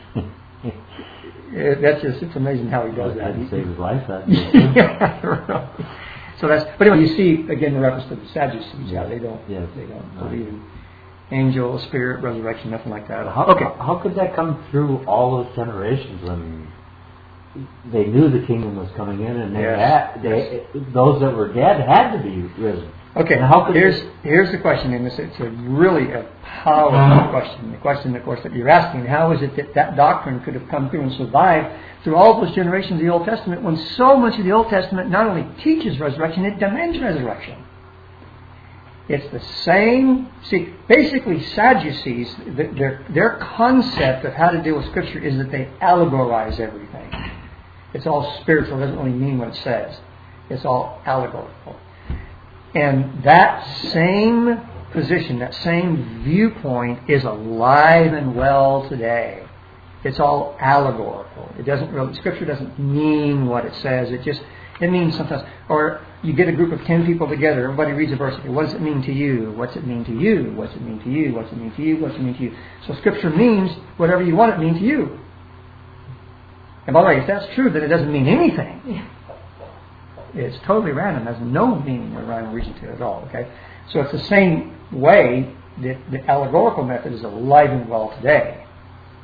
it, that's just, it's amazing how he does that. He saved his life that Yeah, right. So that's, but anyway, you see again the reference to the Sadducees. Yeah, they don't, yes. they don't believe in angel, spirit, resurrection, nothing like that. How, okay, how could that come through all those generations when they knew the kingdom was coming in, and they yes. had, they, those that were dead had to be risen? Okay, how could here's they... here's the question, and it's, it's a really a powerful question. The question, of course, that you're asking: How is it that that doctrine could have come through and survived through all those generations of the Old Testament, when so much of the Old Testament not only teaches resurrection, it demands resurrection? It's the same. See, basically, Sadducees, their their concept of how to deal with Scripture is that they allegorize everything. It's all spiritual. It doesn't really mean what it says. It's all allegorical. And that same position, that same viewpoint is alive and well today. It's all allegorical. It doesn't really, Scripture doesn't mean what it says. It just, it means sometimes, or you get a group of ten people together, everybody reads a verse, okay, what does it mean to you? What's it mean to you? What's it mean to you? What's it mean to you? What's it mean to you? So Scripture means whatever you want it to mean to you. And by the way, if that's true, then it doesn't mean anything. Yeah. It's totally random. Has no meaning or rhyme or reason to it at all. Okay, so it's the same way that the allegorical method is alive and well today.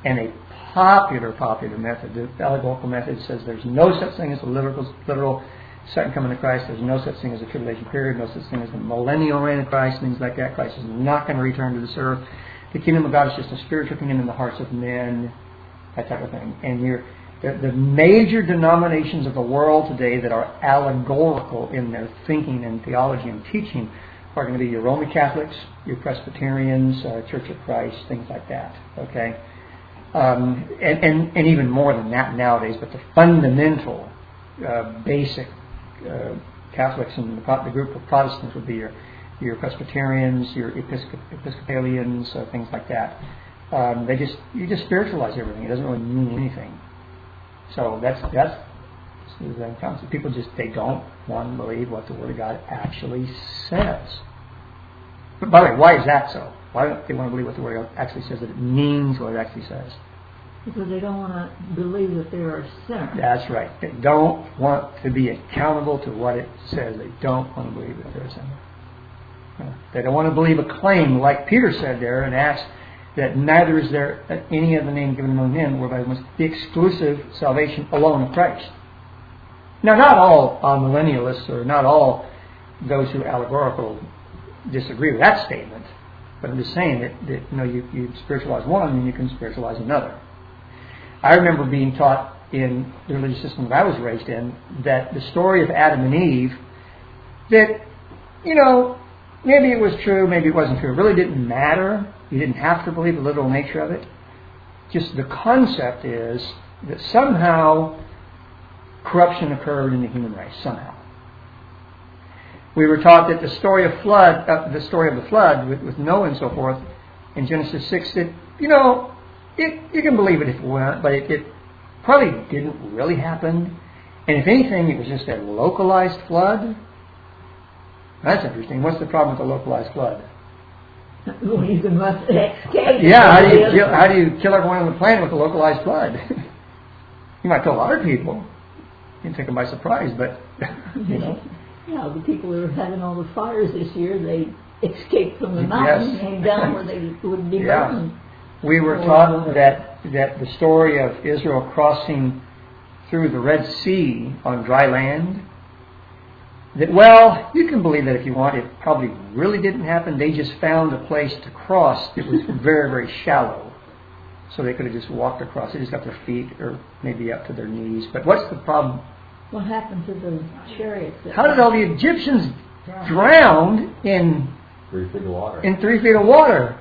And a popular, popular method, the allegorical method, says there's no such thing as a literal, literal second coming of Christ. There's no such thing as a tribulation period, no such thing as a millennial reign of Christ, things like that. Christ is not going to return to this earth. The kingdom of God is just a spiritual kingdom in the hearts of men, that type of thing. And you're, the, the major denominations of the world today that are allegorical in their thinking and theology and teaching are going to be your Roman Catholics, your Presbyterians, uh, Church of Christ, things like that. Okay, um, and, and and even more than that nowadays. But the fundamental, uh, basic uh, Catholics and the, the group of Protestants would be your your Presbyterians, your Episcop- Episcopalians, uh, things like that. Um, they just you just spiritualize everything. It doesn't really mean anything. So that's that's the concept. People just they don't want to believe what the Word of God actually says. But by the way, why is that so? Why don't they want to believe what the Word of God actually says? That it means what it actually says. Because they don't want to believe that they're a sinner. That's right. They don't want to be accountable to what it says. They don't want to believe that they're a sinner. They don't want to believe a claim like Peter said there in Acts, that neither is there any other name given among men whereby must the exclusive salvation alone of Christ. Now, not all uh, millennialists or not all those who are allegorical disagree with that statement, but I'm just saying that, that you know you, you spiritualize one and you can spiritualize another. I remember being taught in the religious system that I was raised in that the story of Adam and Eve, that you know maybe it was true, maybe it wasn't true. It really didn't matter. You didn't have to believe the literal nature of it. Just the concept is that somehow corruption occurred in the human race, somehow. We were taught that the story of flood, uh, the story of the flood with, with Noah and so forth, in Genesis six, that, you know, it, you can believe it if you want, but it, it probably didn't really happen. And if anything, it was just a localized flood. That's interesting. What's the problem with a localized flood? Well, you can must escape. Yeah, how do you kill, how do you kill everyone on the planet with a localized flood? You might kill a lot of people. You can take them by surprise, but you know. Yeah, the people who are having all the fires this year, they escaped from the mountain Yes. and came down where they wouldn't be Yeah. burned. We were taught that that the story of Israel crossing through the Red Sea on dry land, that, well, you can believe that if you want. It probably really didn't happen. They just found a place to cross. It was very, very shallow. So they could have just walked across. They just got their feet or maybe up to their knees. But what's the problem? What happened to the chariots? that- How did all the Egyptians drown in Three feet of water. in three feet of water?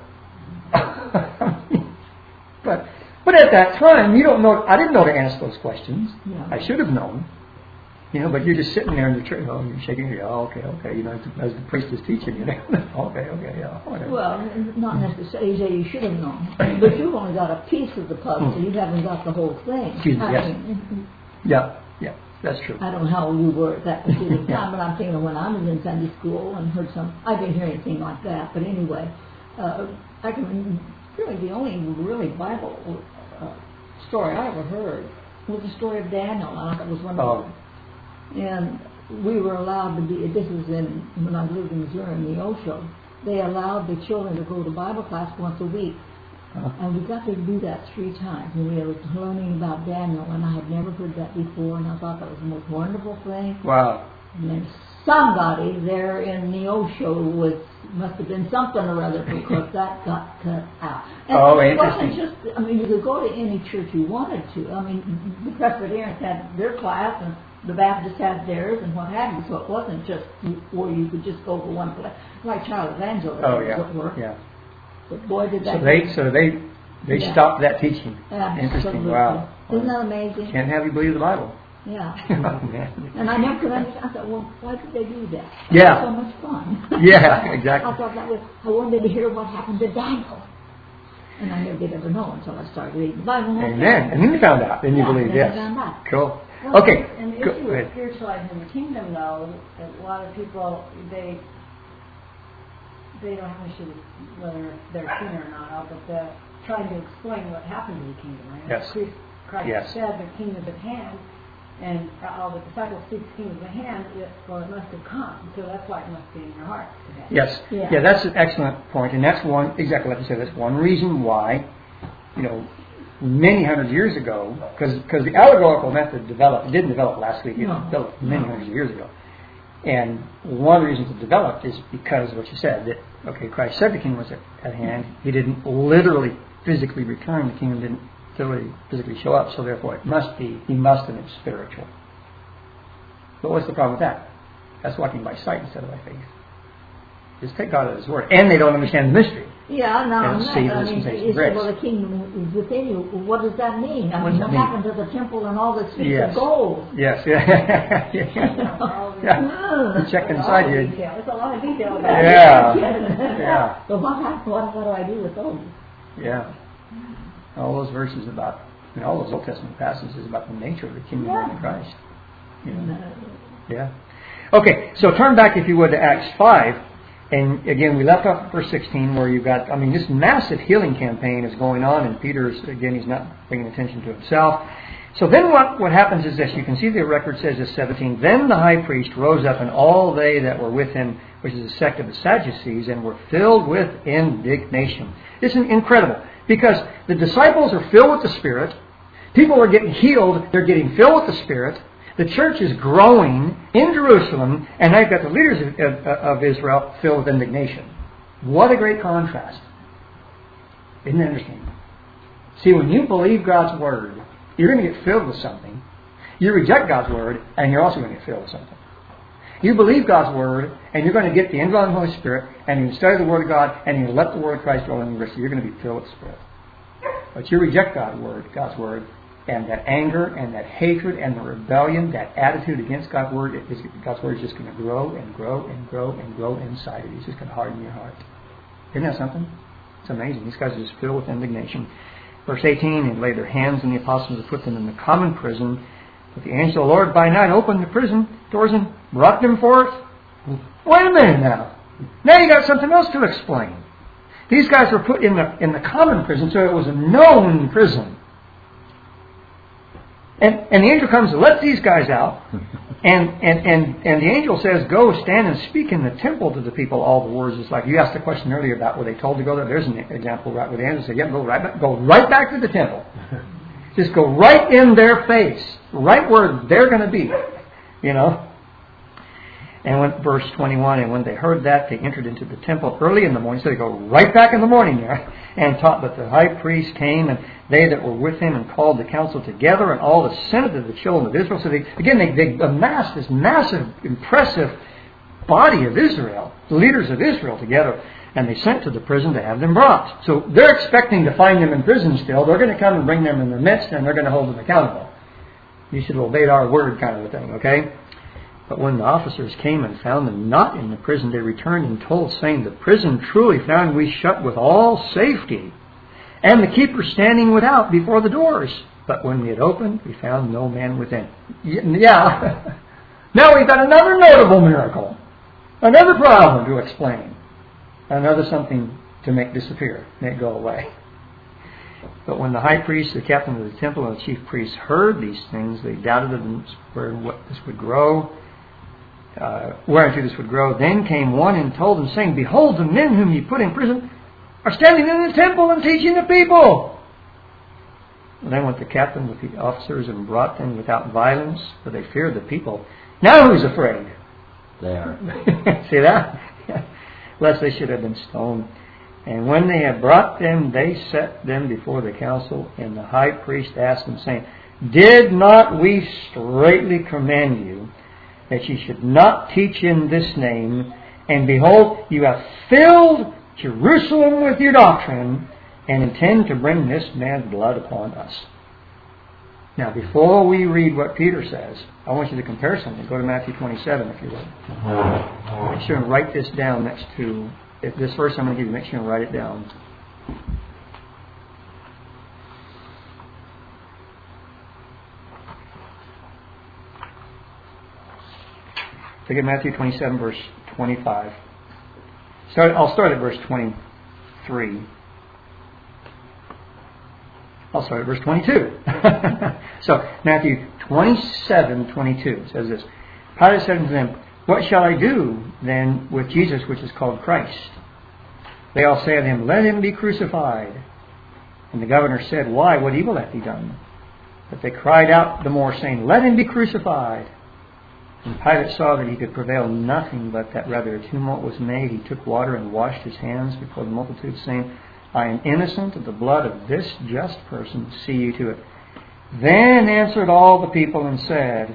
but but at that time, you don't know. I didn't know to ask those questions. Yeah. I should have known. You know, but you're just sitting there in the church, oh, you're shaking your head, oh, okay, okay, you know, as the, as the priest is teaching you, okay, okay, yeah, whatever. Well, not necessarily say you should have known, but you've only got a piece of the puzzle. You haven't got the whole thing. Excuse me, I yes. mean, Yeah, yeah, that's true. I don't know how you were at that particular time, Yeah. but I'm thinking of when I was in Sunday school and heard some. I didn't hear anything like that, but anyway, uh, I can really the only really Bible uh, story I ever heard was the story of Daniel, and I thought it was wonderful. Oh. And we were allowed to be, this was in, when I lived in Missouri, in the Osho, they allowed the children to go to Bible class once a week. Uh-huh. And we got to do that three times. And we were learning about Daniel, and I had never heard that before, and I thought that was the most wonderful thing. Wow. And then somebody there in the Osho was, must have been something or other, because that got cut out. And Oh, it wasn't interesting. just, I mean, you could go to any church you wanted to. I mean, the Presbyterians had their class, and the Baptists had theirs, and what have you. So it wasn't just where you could just go to one place, like child evangelism. Oh, as yeah, it were. yeah. But boy, did that. So they, so they, they Yeah. stopped that teaching. Absolutely. Interesting. Wow. Isn't that amazing? Can't have you believe the Bible. Yeah. Oh, man. And I never could understand. I thought, well, why did they do that? Yeah. It was so much fun. Yeah, exactly. I thought that was, I wanted to hear what happened to Daniel. And I never did ever know until I started reading the Bible. Amen. And then you found out. Then you Yeah, believe, then yes. I found out. Cool. Well, Okay. And the Go issue with ahead. spiritualizing the kingdom, though, a lot of people, they they don't have an issue with whether they're a sinner or not, but they're trying to explain what happened to the kingdom, right? Yes. Christ, Christ Yes. said the kingdom is at hand, and all the disciples see the kingdom is at hand, it, well, it must have come, so that's why it must be in your heart today. Yes. Yeah. Yeah, that's an excellent point, and that's one, exactly like you said, that's one reason why, you know, many hundreds of years ago, because the allegorical method developed, it didn't develop last week, it No. developed many hundreds of years ago. And one of the reasons it developed is because of what you said, that, okay, Christ said the kingdom was at, at hand. He didn't literally physically return. The kingdom didn't literally physically show up, so therefore it must be, he must have been spiritual. But what's the problem with that? That's walking by sight instead of by faith. Just take God at His word. And they don't understand the mystery. Yeah, no, And I'm see not. the I mean, dispensation you of say, grace. well, the kingdom is within you. What does that mean? I What mean, does what that mean? happened to the temple and all the streets Yes. of gold? Yes, yeah. yeah. yeah. You check inside you. Detail. It's a lot of detail about Yeah. it. Yeah. So what, hap- what, what do I do with those? Yeah. All those verses about, I mean, all those Old Testament passages about the nature of the kingdom Yeah. of Christ. You know? Uh, Yeah. Okay, so turn back, if you would, to Acts five. And again, we left off at verse sixteen, where you've got, I mean, this massive healing campaign is going on, and Peter's, again, he's not bringing attention to himself. So then what, what happens is this. You can see the record says this, seventeen. Then the high priest rose up, and all they that were with him, which is a sect of the Sadducees, and were filled with indignation. This is incredible, because the disciples are filled with the Spirit. People are getting healed. They're getting filled with the Spirit. The church is growing in Jerusalem, and I've got the leaders of, of, of Israel filled with indignation. What a great contrast. Isn't that interesting? See, when you believe God's Word, you're going to get filled with something. You reject God's Word, and you're also going to get filled with something. You believe God's Word, and you're going to get the indwelling Holy Spirit, and you study the Word of God, and you let the Word of Christ dwell in you, so you're going to be filled with the Spirit. But you reject God's Word, God's Word, and that anger and that hatred and the rebellion, that attitude against God's Word, is, God's Word is just going to grow and grow and grow and grow inside of you. It's just going to harden your heart. Isn't that something? It's amazing. These guys are just filled with indignation. Verse eighteen, and laid their hands on the apostles and put them in the common prison. But the angel of the Lord by night opened the prison doors and brought them forth. Wait a minute now. Now you got something else to explain. These guys were put in the in the common prison, so it was a known prison. And, and the angel comes and lets these guys out. And, and, and, and the angel says, go stand and speak in the temple to the people all the words. It's like you asked a question earlier about were they told to go there. There's an example right where the angel said, yeah, go right back, go right back to the temple. Just go right in their face. Right where they're going to be. You know. And when, verse twenty-one, and when they heard that, they entered into the temple early in the morning. So they go right back in the morning there and taught. But the high priest came, and they that were with him, and called the council together, and all the senate of the children of Israel. So they, again, they, they amassed this massive, impressive body of Israel, the leaders of Israel together, and they sent to the prison to have them brought. So they're expecting to find them in prison still. They're going to come and bring them in their midst, and they're going to hold them accountable. You should have obeyed our word, kind of a thing, okay? But when the officers came and found them not in the prison, they returned and told, saying, the prison truly found we shut with all safety, and the keeper standing without before the doors. But when we had opened, we found no man within. Yeah. Now we've got another notable miracle. Another problem to explain. Another something to make disappear, make go away. But when the high priest, the captain of the temple, and the chief priests heard these things, they doubted where what this would grow. Uh, whereunto this would grow. Then came one and told them, saying, behold, the men whom ye put in prison are standing in the temple and teaching the people. And then went the captain with the officers and brought them without violence, for they feared the people. Now who's afraid? They are. See that? Lest they should have been stoned. And when they had brought them, they set them before the council. And the high priest asked them, saying, did not we straitly command you that ye should not teach in this name? And behold, you have filled Jerusalem with your doctrine, and intend to bring this man's blood upon us. Now, before we read what Peter says, I want you to compare something. Go to Matthew twenty-seven, if you will. Make sure and write this down next to if this verse I'm going to give you. Make sure and write it down. Look at Matthew twenty-seven, verse twenty-five. Start, I'll start at verse twenty-three. I'll start at verse twenty-two. So, Matthew twenty-seven, twenty-two says this. Pilate said unto them, what shall I do then with Jesus, which is called Christ? They all say unto him, let him be crucified. And the governor said, Why? What evil hath he done? But they cried out the more, saying, Let him be crucified. And Pilate saw that he could prevail nothing, but that rather a tumult was made. He took water and washed his hands before the multitude, saying, I am innocent of the blood of this just person. See you to it. Then answered all the people and said,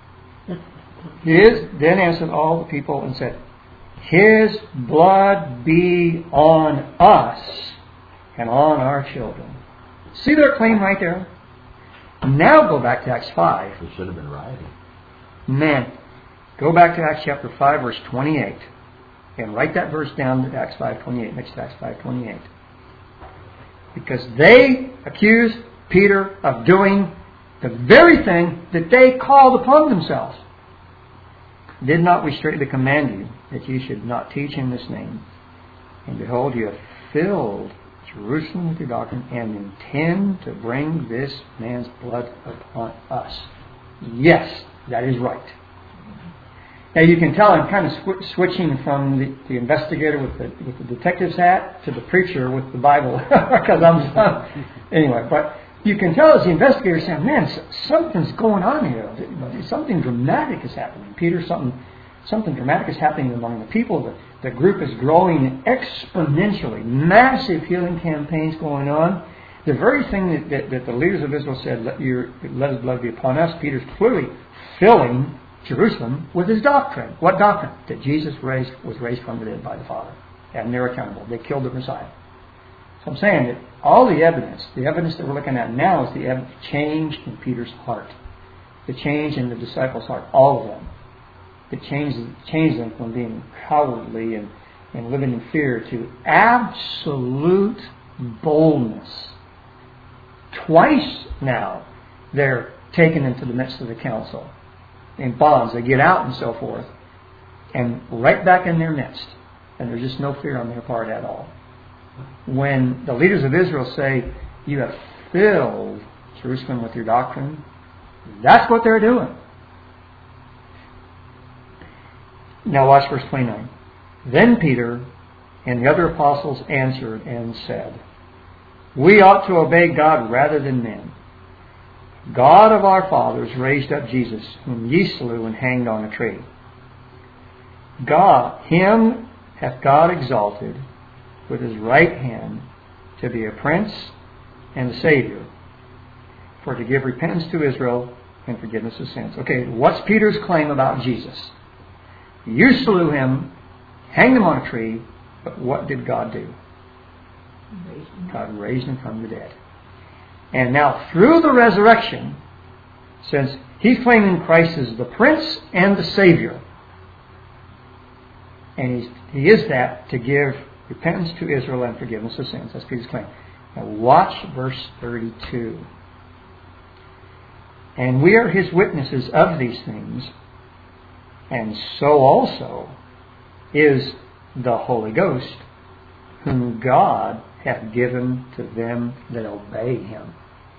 His then answered all the people and said, His blood be on us and on our children. See their claim right there? Now go back to Acts five. They should have been rioting. Man, go back to Acts chapter five, verse twenty-eight. And write that verse down to Acts five twenty-eight, next to Acts five twenty-eight. Because they accused Peter of doing the very thing that they called upon themselves. Did not we straitly command you that you should not teach in this name? And behold, you have filled Jerusalem with your doctrine and intend to bring this man's blood upon us. Yes, that is right. Now you can tell I'm kind of sw- switching from the, the investigator with the, with the detective's hat to the preacher with the Bible because I'm uh, anyway. But you can tell as the investigator saying, "Man, something's going on here. Something dramatic is happening." Peter, something something dramatic is happening among the people. The, the group is growing exponentially. Massive healing campaigns going on. The very thing that, that, that the leaders of Israel said, "Let your let His blood be upon us." Peter's clearly filling Jerusalem with his doctrine. What doctrine? That Jesus raised, was raised from the dead by the Father. And they're accountable. They killed the Messiah. So I'm saying that all the evidence, the evidence that we're looking at now is the ev- change in Peter's heart. The change in the disciples' heart. All of them. The change, change them from being cowardly and, and living in fear to absolute boldness. Twice now they're taken into the midst of the council. In bonds, they get out and so forth, and right back in their midst, and there's just no fear on their part at all. When the leaders of Israel say, "You have filled Jerusalem with your doctrine," that's what they're doing. Now watch verse twenty-nine. Then Peter and the other apostles answered and said, "We ought to obey God rather than men. God of our fathers raised up Jesus, whom ye slew and hanged on a tree. God, him hath God exalted with his right hand to be a prince and a Savior, for to give repentance to Israel and forgiveness of sins." Okay, what's Peter's claim about Jesus? You slew him, hanged him on a tree, but what did God do? God raised him from the dead. And now through the resurrection, since he's claiming Christ as the Prince and the Savior, and he's, he is that to give repentance to Israel and forgiveness of sins. That's Peter's claim. Now watch verse thirty-two. "And we are his witnesses of these things, and so also is the Holy Ghost, whom God hath given to them that obey him."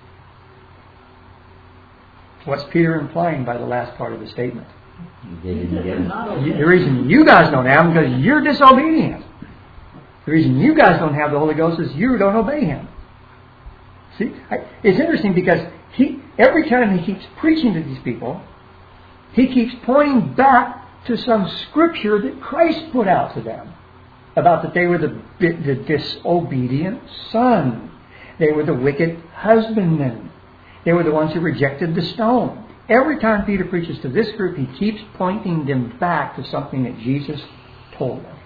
What's Peter implying by the last part of the statement? They didn't get it. The reason you guys don't have him is because you're disobedient. The reason you guys don't have the Holy Ghost is you don't obey him. See, I, it's interesting because he every time he keeps preaching to these people, he keeps pointing back to some scripture that Christ put out to them about that they were the, the disobedient son. They were the wicked husbandmen. They were the ones who rejected the stone. Every time Peter preaches to this group, he keeps pointing them back to something that Jesus told them.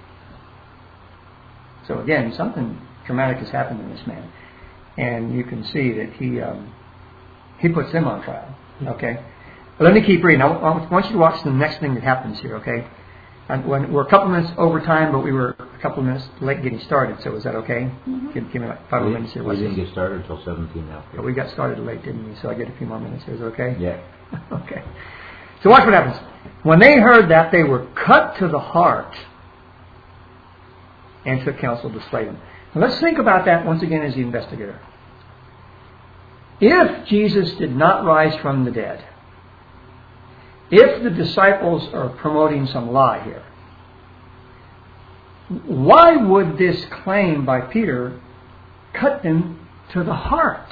So again, something dramatic has happened in this man. And you can see that he um, he puts them on trial. Okay? But let me keep reading. I want you to watch the next thing that happens here, okay? And when, we're a couple minutes over time, but we were a couple minutes late getting started, so is that okay? Mm-hmm. Give, give me like five we, minutes here. We didn't get started until seventeen after. But we got started late, didn't we? So I get a few more minutes here. Is that okay? Yeah. Okay. So watch what happens. When they heard that, they were cut to the heart and took counsel to slay them. Now let's think about that once again as the investigator. If Jesus did not rise from the dead, if the disciples are promoting some lie here, why would this claim by Peter cut them to the heart.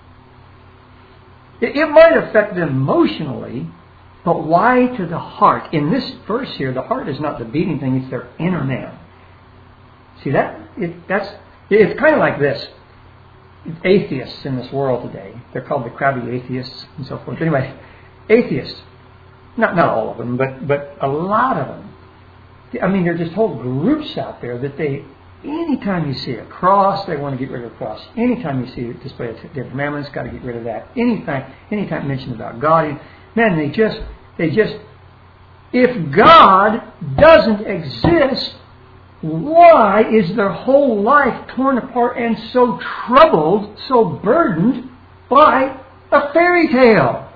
It, it might affect them emotionally, but why to the heart? In this verse here, the heart is not the beating thing, it's their inner man. See that? It, that's, it's kind of like this. Atheists in this world today, they're called the crabby atheists and so forth. Anyway, atheists, not not all of them, but, but a lot of them. I mean, there are just whole groups out there that they, anytime you see a cross, they want to get rid of the cross. Anytime you see a display of the commandments, got to get rid of that. Anytime, anytime mentioned about God, man, they just, they just, if God doesn't exist, why is their whole life torn apart and so troubled, so burdened by a fairy tale?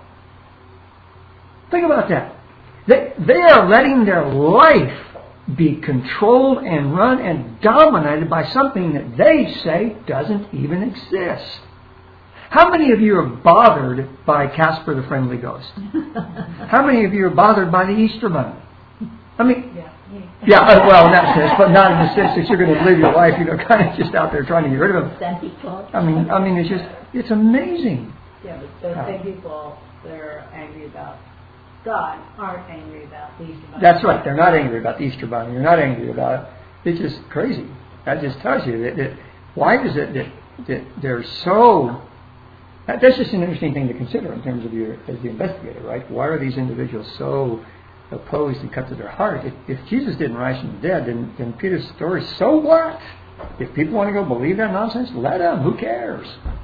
Think about that. They, they are letting their life be controlled and run and dominated by something that they say doesn't even exist. How many of you are bothered by Casper the Friendly Ghost? How many of you are bothered by the Easter Bunny? I mean, Yeah. yeah, uh, well, in that sense, but not in the sense that you're going to live your life, you know, kind of just out there trying to get rid of them. Santa Claus. I mean, I mean, it's just, it's amazing. Yeah, but those same people that are angry about God aren't angry about the Easter Bunny. That's right. They're not angry about the Easter Bunny. They're not angry about it. It's just crazy. That just tells you that, that why is it that, that they're so... That, that's just an interesting thing to consider in terms of you as the investigator, right? Why are these individuals so opposed and cut to their heart? If, if Jesus didn't rise from the dead, then, then Peter's story, so what? If people want to go believe that nonsense, let them. Who cares?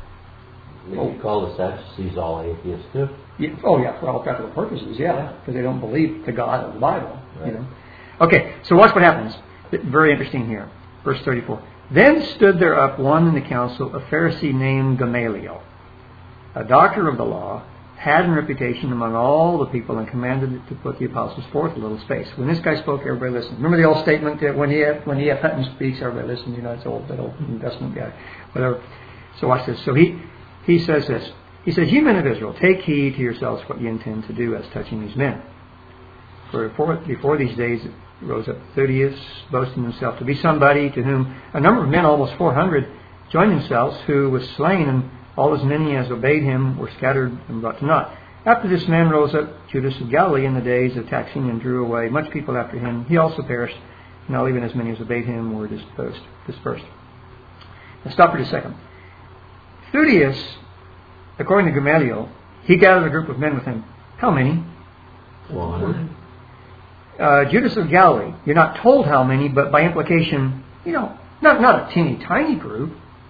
We could call the Sadducees all atheists too. Yeah, oh yeah, for all practical purposes, yeah, because they don't believe the God of the Bible. Right. You know. Okay, so watch what happens. Very interesting here, verse thirty-four. Then stood there up one in the council, a Pharisee named Gamaliel, a doctor of the law, had in reputation among all the people, and commanded to put the apostles forth a little space. When this guy spoke, everybody listened. Remember the old statement that when E F when E F Hutton speaks, everybody listens. You know, it's old that old investment guy, whatever. So watch this. So he he says this. He says, "You men of Israel, take heed to yourselves what you intend to do as touching these men. For before, before these days rose up Theudius, boasting himself to be somebody, to whom a number of men, almost four hundred, joined themselves, who was slain, and all as many as obeyed him were scattered and brought to naught. After this man rose up Judas of Galilee in the days of taxing, and drew away much people after him. He also perished, and all even as many as obeyed him were dispersed. dispersed. Now stop for just a second. Theudius, according to Gamaliel, he gathered a group of men with him. How many? four hundred. Uh, Judas of Galilee. You're not told how many, but by implication, you know, not not a teeny tiny group,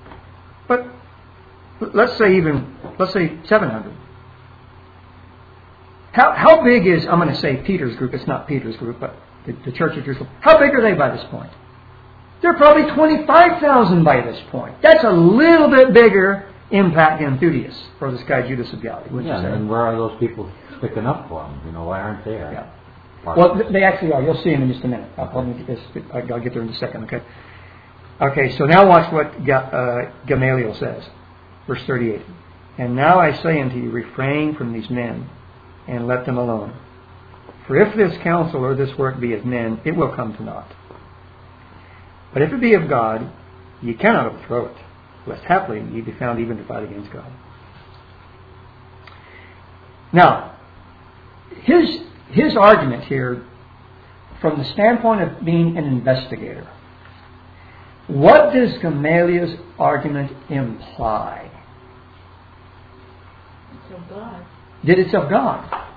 but let's say even let's say seven hundred. How how big is, I'm going to say Peter's group? It's not Peter's group, but the, the Church of Jerusalem. How big are they by this point? They're probably twenty-five thousand by this point. That's a little bit bigger impact than Theudius or this guy Judas of Galilee. Wouldn't Yeah, you say? and where are those people sticking up for him? You know, why aren't they there? Yeah. Well, they actually are. You'll see them in just a minute. I'll, I'll, get, this, I'll get there in a second. Okay. Okay. So now watch what uh, Gamaliel says, verse thirty-eight. And now I say unto you, refrain from these men, and let them alone. For if this counsel or this work be of men, it will come to naught. But if it be of God, ye cannot overthrow it, lest haply ye be found even to fight against God. Now, his his argument here, from the standpoint of being an investigator, what does Gamaliel's argument imply? It's of God. That it's of God.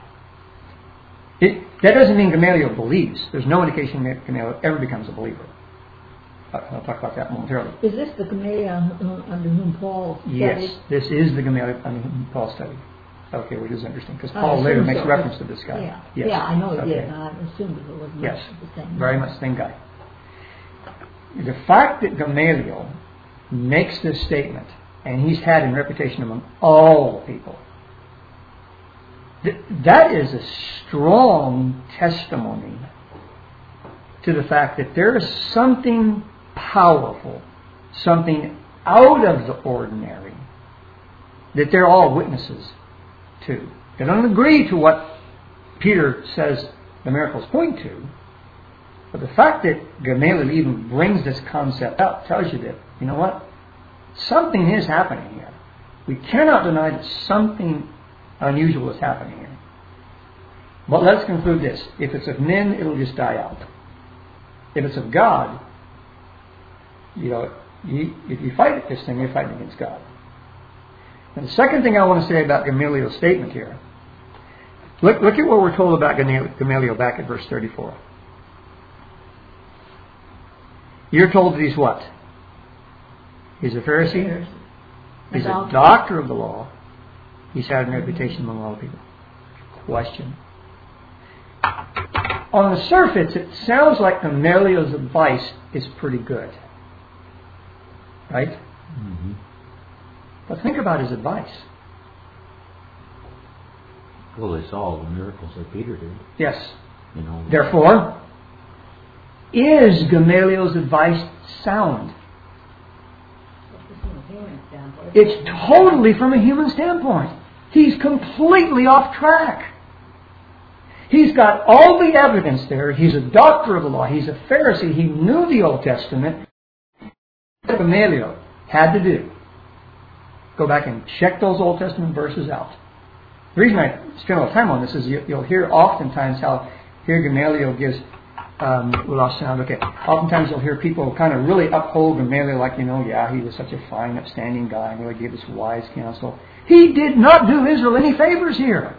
It, that doesn't mean Gamaliel believes. There's no indication that Gamaliel ever becomes a believer. I'll talk about that momentarily. Is this the Gamaliel under whom Paul studied? Yes, this is the Gamaliel under whom Paul studied. Okay, which is interesting because I Paul later assume makes so. reference to this guy. Yeah, Yes. yeah, I know he Okay. did. I assumed it was Yes, the same. very much the same guy. The fact that Gamaliel makes this statement, and he's had in reputation among all the people, th- that is a strong testimony to the fact that there is something powerful, something out of the ordinary, that they're all witnesses to. They don't agree to what Peter says the miracles point to, but the fact that Gamaliel even brings this concept up tells you that, you know what? something is happening here. We cannot deny that something unusual is happening here. But let's conclude this. If it's of men, it'll just die out. If it's of God, you know, you, if you fight this thing, you're fighting against God. And the second thing I want to say about Gamaliel's statement here, look, look at what we're told about Gamaliel back at verse thirty-four. You're told that he's what? He's a Pharisee. He's a doctor of the law. He's had a reputation among all people. Question. On the surface, it sounds like Gamaliel's advice is pretty good. Right? Mm-hmm. But think about his advice. Well, they saw all the miracles that Peter did. Yes. You know. Therefore, is Gamaliel's advice sound? It's totally from a human standpoint. He's completely off track. He's got all the evidence there. He's a doctor of the law. He's a Pharisee. He knew the Old Testament. What Gamaliel had to do, go back and check those Old Testament verses out. The reason I spend a little time on this is you, you'll hear oftentimes how here Gamaliel gives, um, we lost sound, okay. Oftentimes you'll hear people kind of really uphold Gamaliel like, you know, yeah, he was such a fine, upstanding guy and really gave us wise counsel. He did not do Israel any favors here.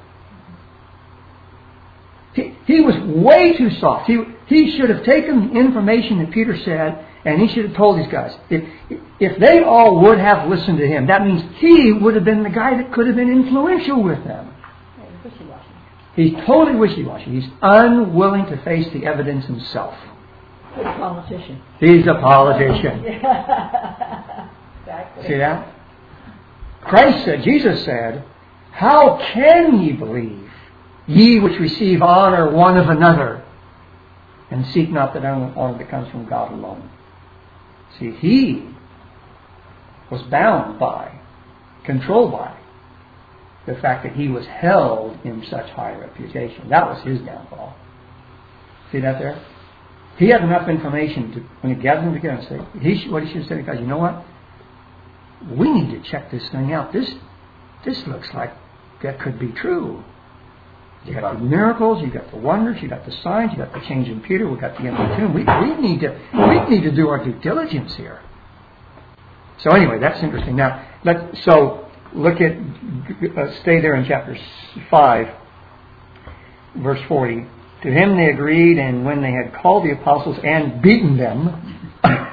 He, he was way too soft. He, he should have taken the information that Peter said and he should have told these guys. If, if they all would have listened to him, that means he would have been the guy that could have been influential with them. He's totally wishy-washy. He's unwilling to face the evidence himself. He's a politician. He's a politician. Exactly. See that? Christ said, Jesus said, how can ye believe, ye which receive honor one of another, and seek not that honor that comes from God alone? See, he was bound by, controlled by, the fact that he was held in such high reputation. That was his downfall. See that there? He had enough information to, when he gathered them together, and say, he, what he should have said, guys, you know what? We need to check this thing out. This, this looks like that could be true. You got the miracles, you got the wonders, you got the signs, you got the change in Peter, we got the empty tomb. We, we need to we need to do our due diligence here. So anyway, that's interesting. Now, let so look at uh, stay there in chapter five, verse forty. To him they agreed, and when they had called the apostles and beaten them,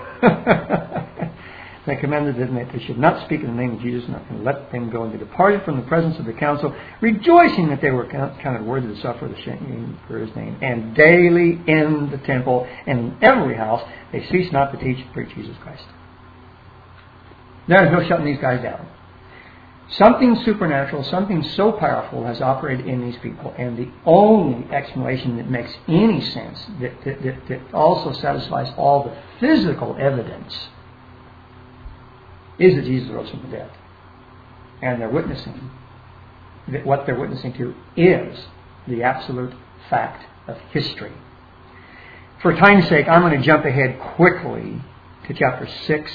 they commanded them that they should not speak in the name of Jesus, and let them go. And they departed from the presence of the council, rejoicing that they were counted worthy to suffer the shame for his name. And daily in the temple and in every house they ceased not to teach and preach Jesus Christ. There is no shutting these guys down. Something supernatural, something so powerful has operated in these people, and the only explanation that makes any sense, that, that, that, that also satisfies all the physical evidence, is that Jesus rose from the dead. And they're witnessing, that what they're witnessing to is the absolute fact of history. For time's sake, I'm going to jump ahead quickly to chapter six.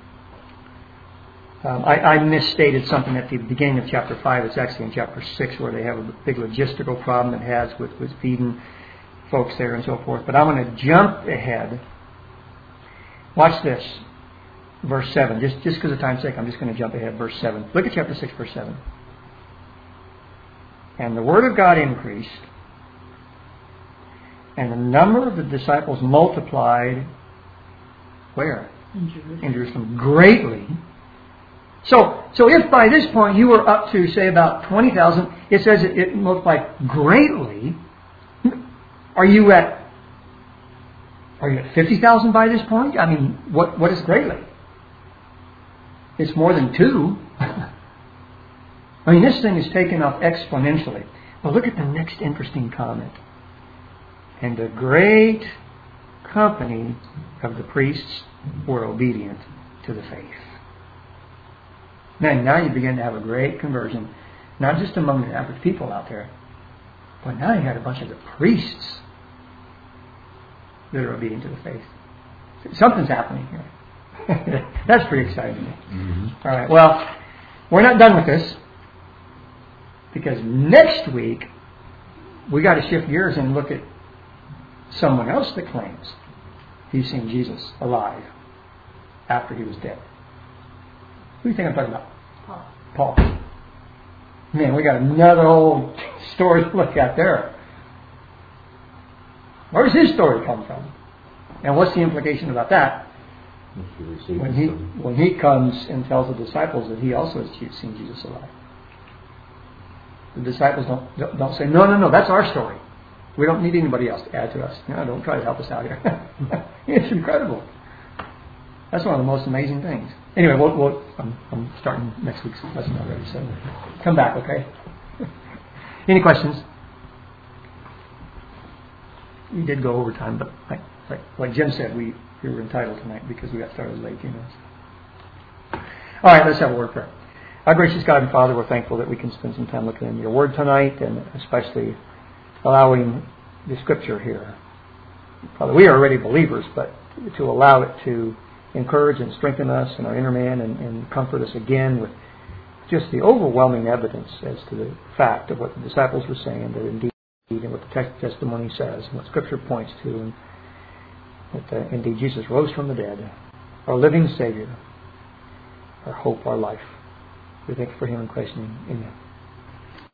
Um, I, I misstated something at the beginning of chapter five. It's actually in chapter six where they have a big logistical problem it has with, with feeding folks there and so forth. But I'm going to jump ahead. Watch this. Verse seven. Just, just because of time's sake, I'm just going to jump ahead. Verse seven. Look at chapter six, verse seven. And the word of God increased, and the number of the disciples multiplied, where? In Jerusalem. In Jerusalem. Greatly. So, so if by this point you were up to, say, about twenty thousand, it says it, it multiplied greatly. Are you at, are you at fifty thousand by this point? I mean, what, what is greatly? It's more than two. I mean, this thing is taken off exponentially. But look at the next interesting comment. And a great company of the priests were obedient to the faith. Now, now you begin to have a great conversion, not just among the average people out there, but now you had a bunch of the priests that are obedient to the faith. Something's happening here. That's pretty exciting. Mm-hmm. All right. Well, we're not done with this, because next week we got to shift gears and look at someone else that claims he's seen Jesus alive after he was dead. Who do you think I'm talking about? Paul. Paul. Man, we got another old story to look at there. Where does his story come from? And what's the implication about that? When he when he comes and tells the disciples that he also has seen Jesus alive. The disciples don't don't say, no, no, no, that's our story. We don't need anybody else to add to us. No, don't try to help us out here. It's incredible. That's one of the most amazing things. Anyway, we'll, we'll, I'm, I'm starting next week's lesson already, so come back, okay? Any questions? We did go over time, but like, like, like Jim said, we, we were entitled tonight because we got started late, you know. All right, let's have a word prayer. Our gracious God and Father, we're thankful that we can spend some time looking in your word tonight, and especially allowing the scripture here. Father, we are already believers, but to allow it to encourage and strengthen us in our inner man and, and comfort us again with just the overwhelming evidence as to the fact of what the disciples were saying, that indeed, and what the text testimony says, and what Scripture points to, and that uh, indeed Jesus rose from the dead, our living Savior, our hope, our life. We thank you for Him in Christ's name. Amen.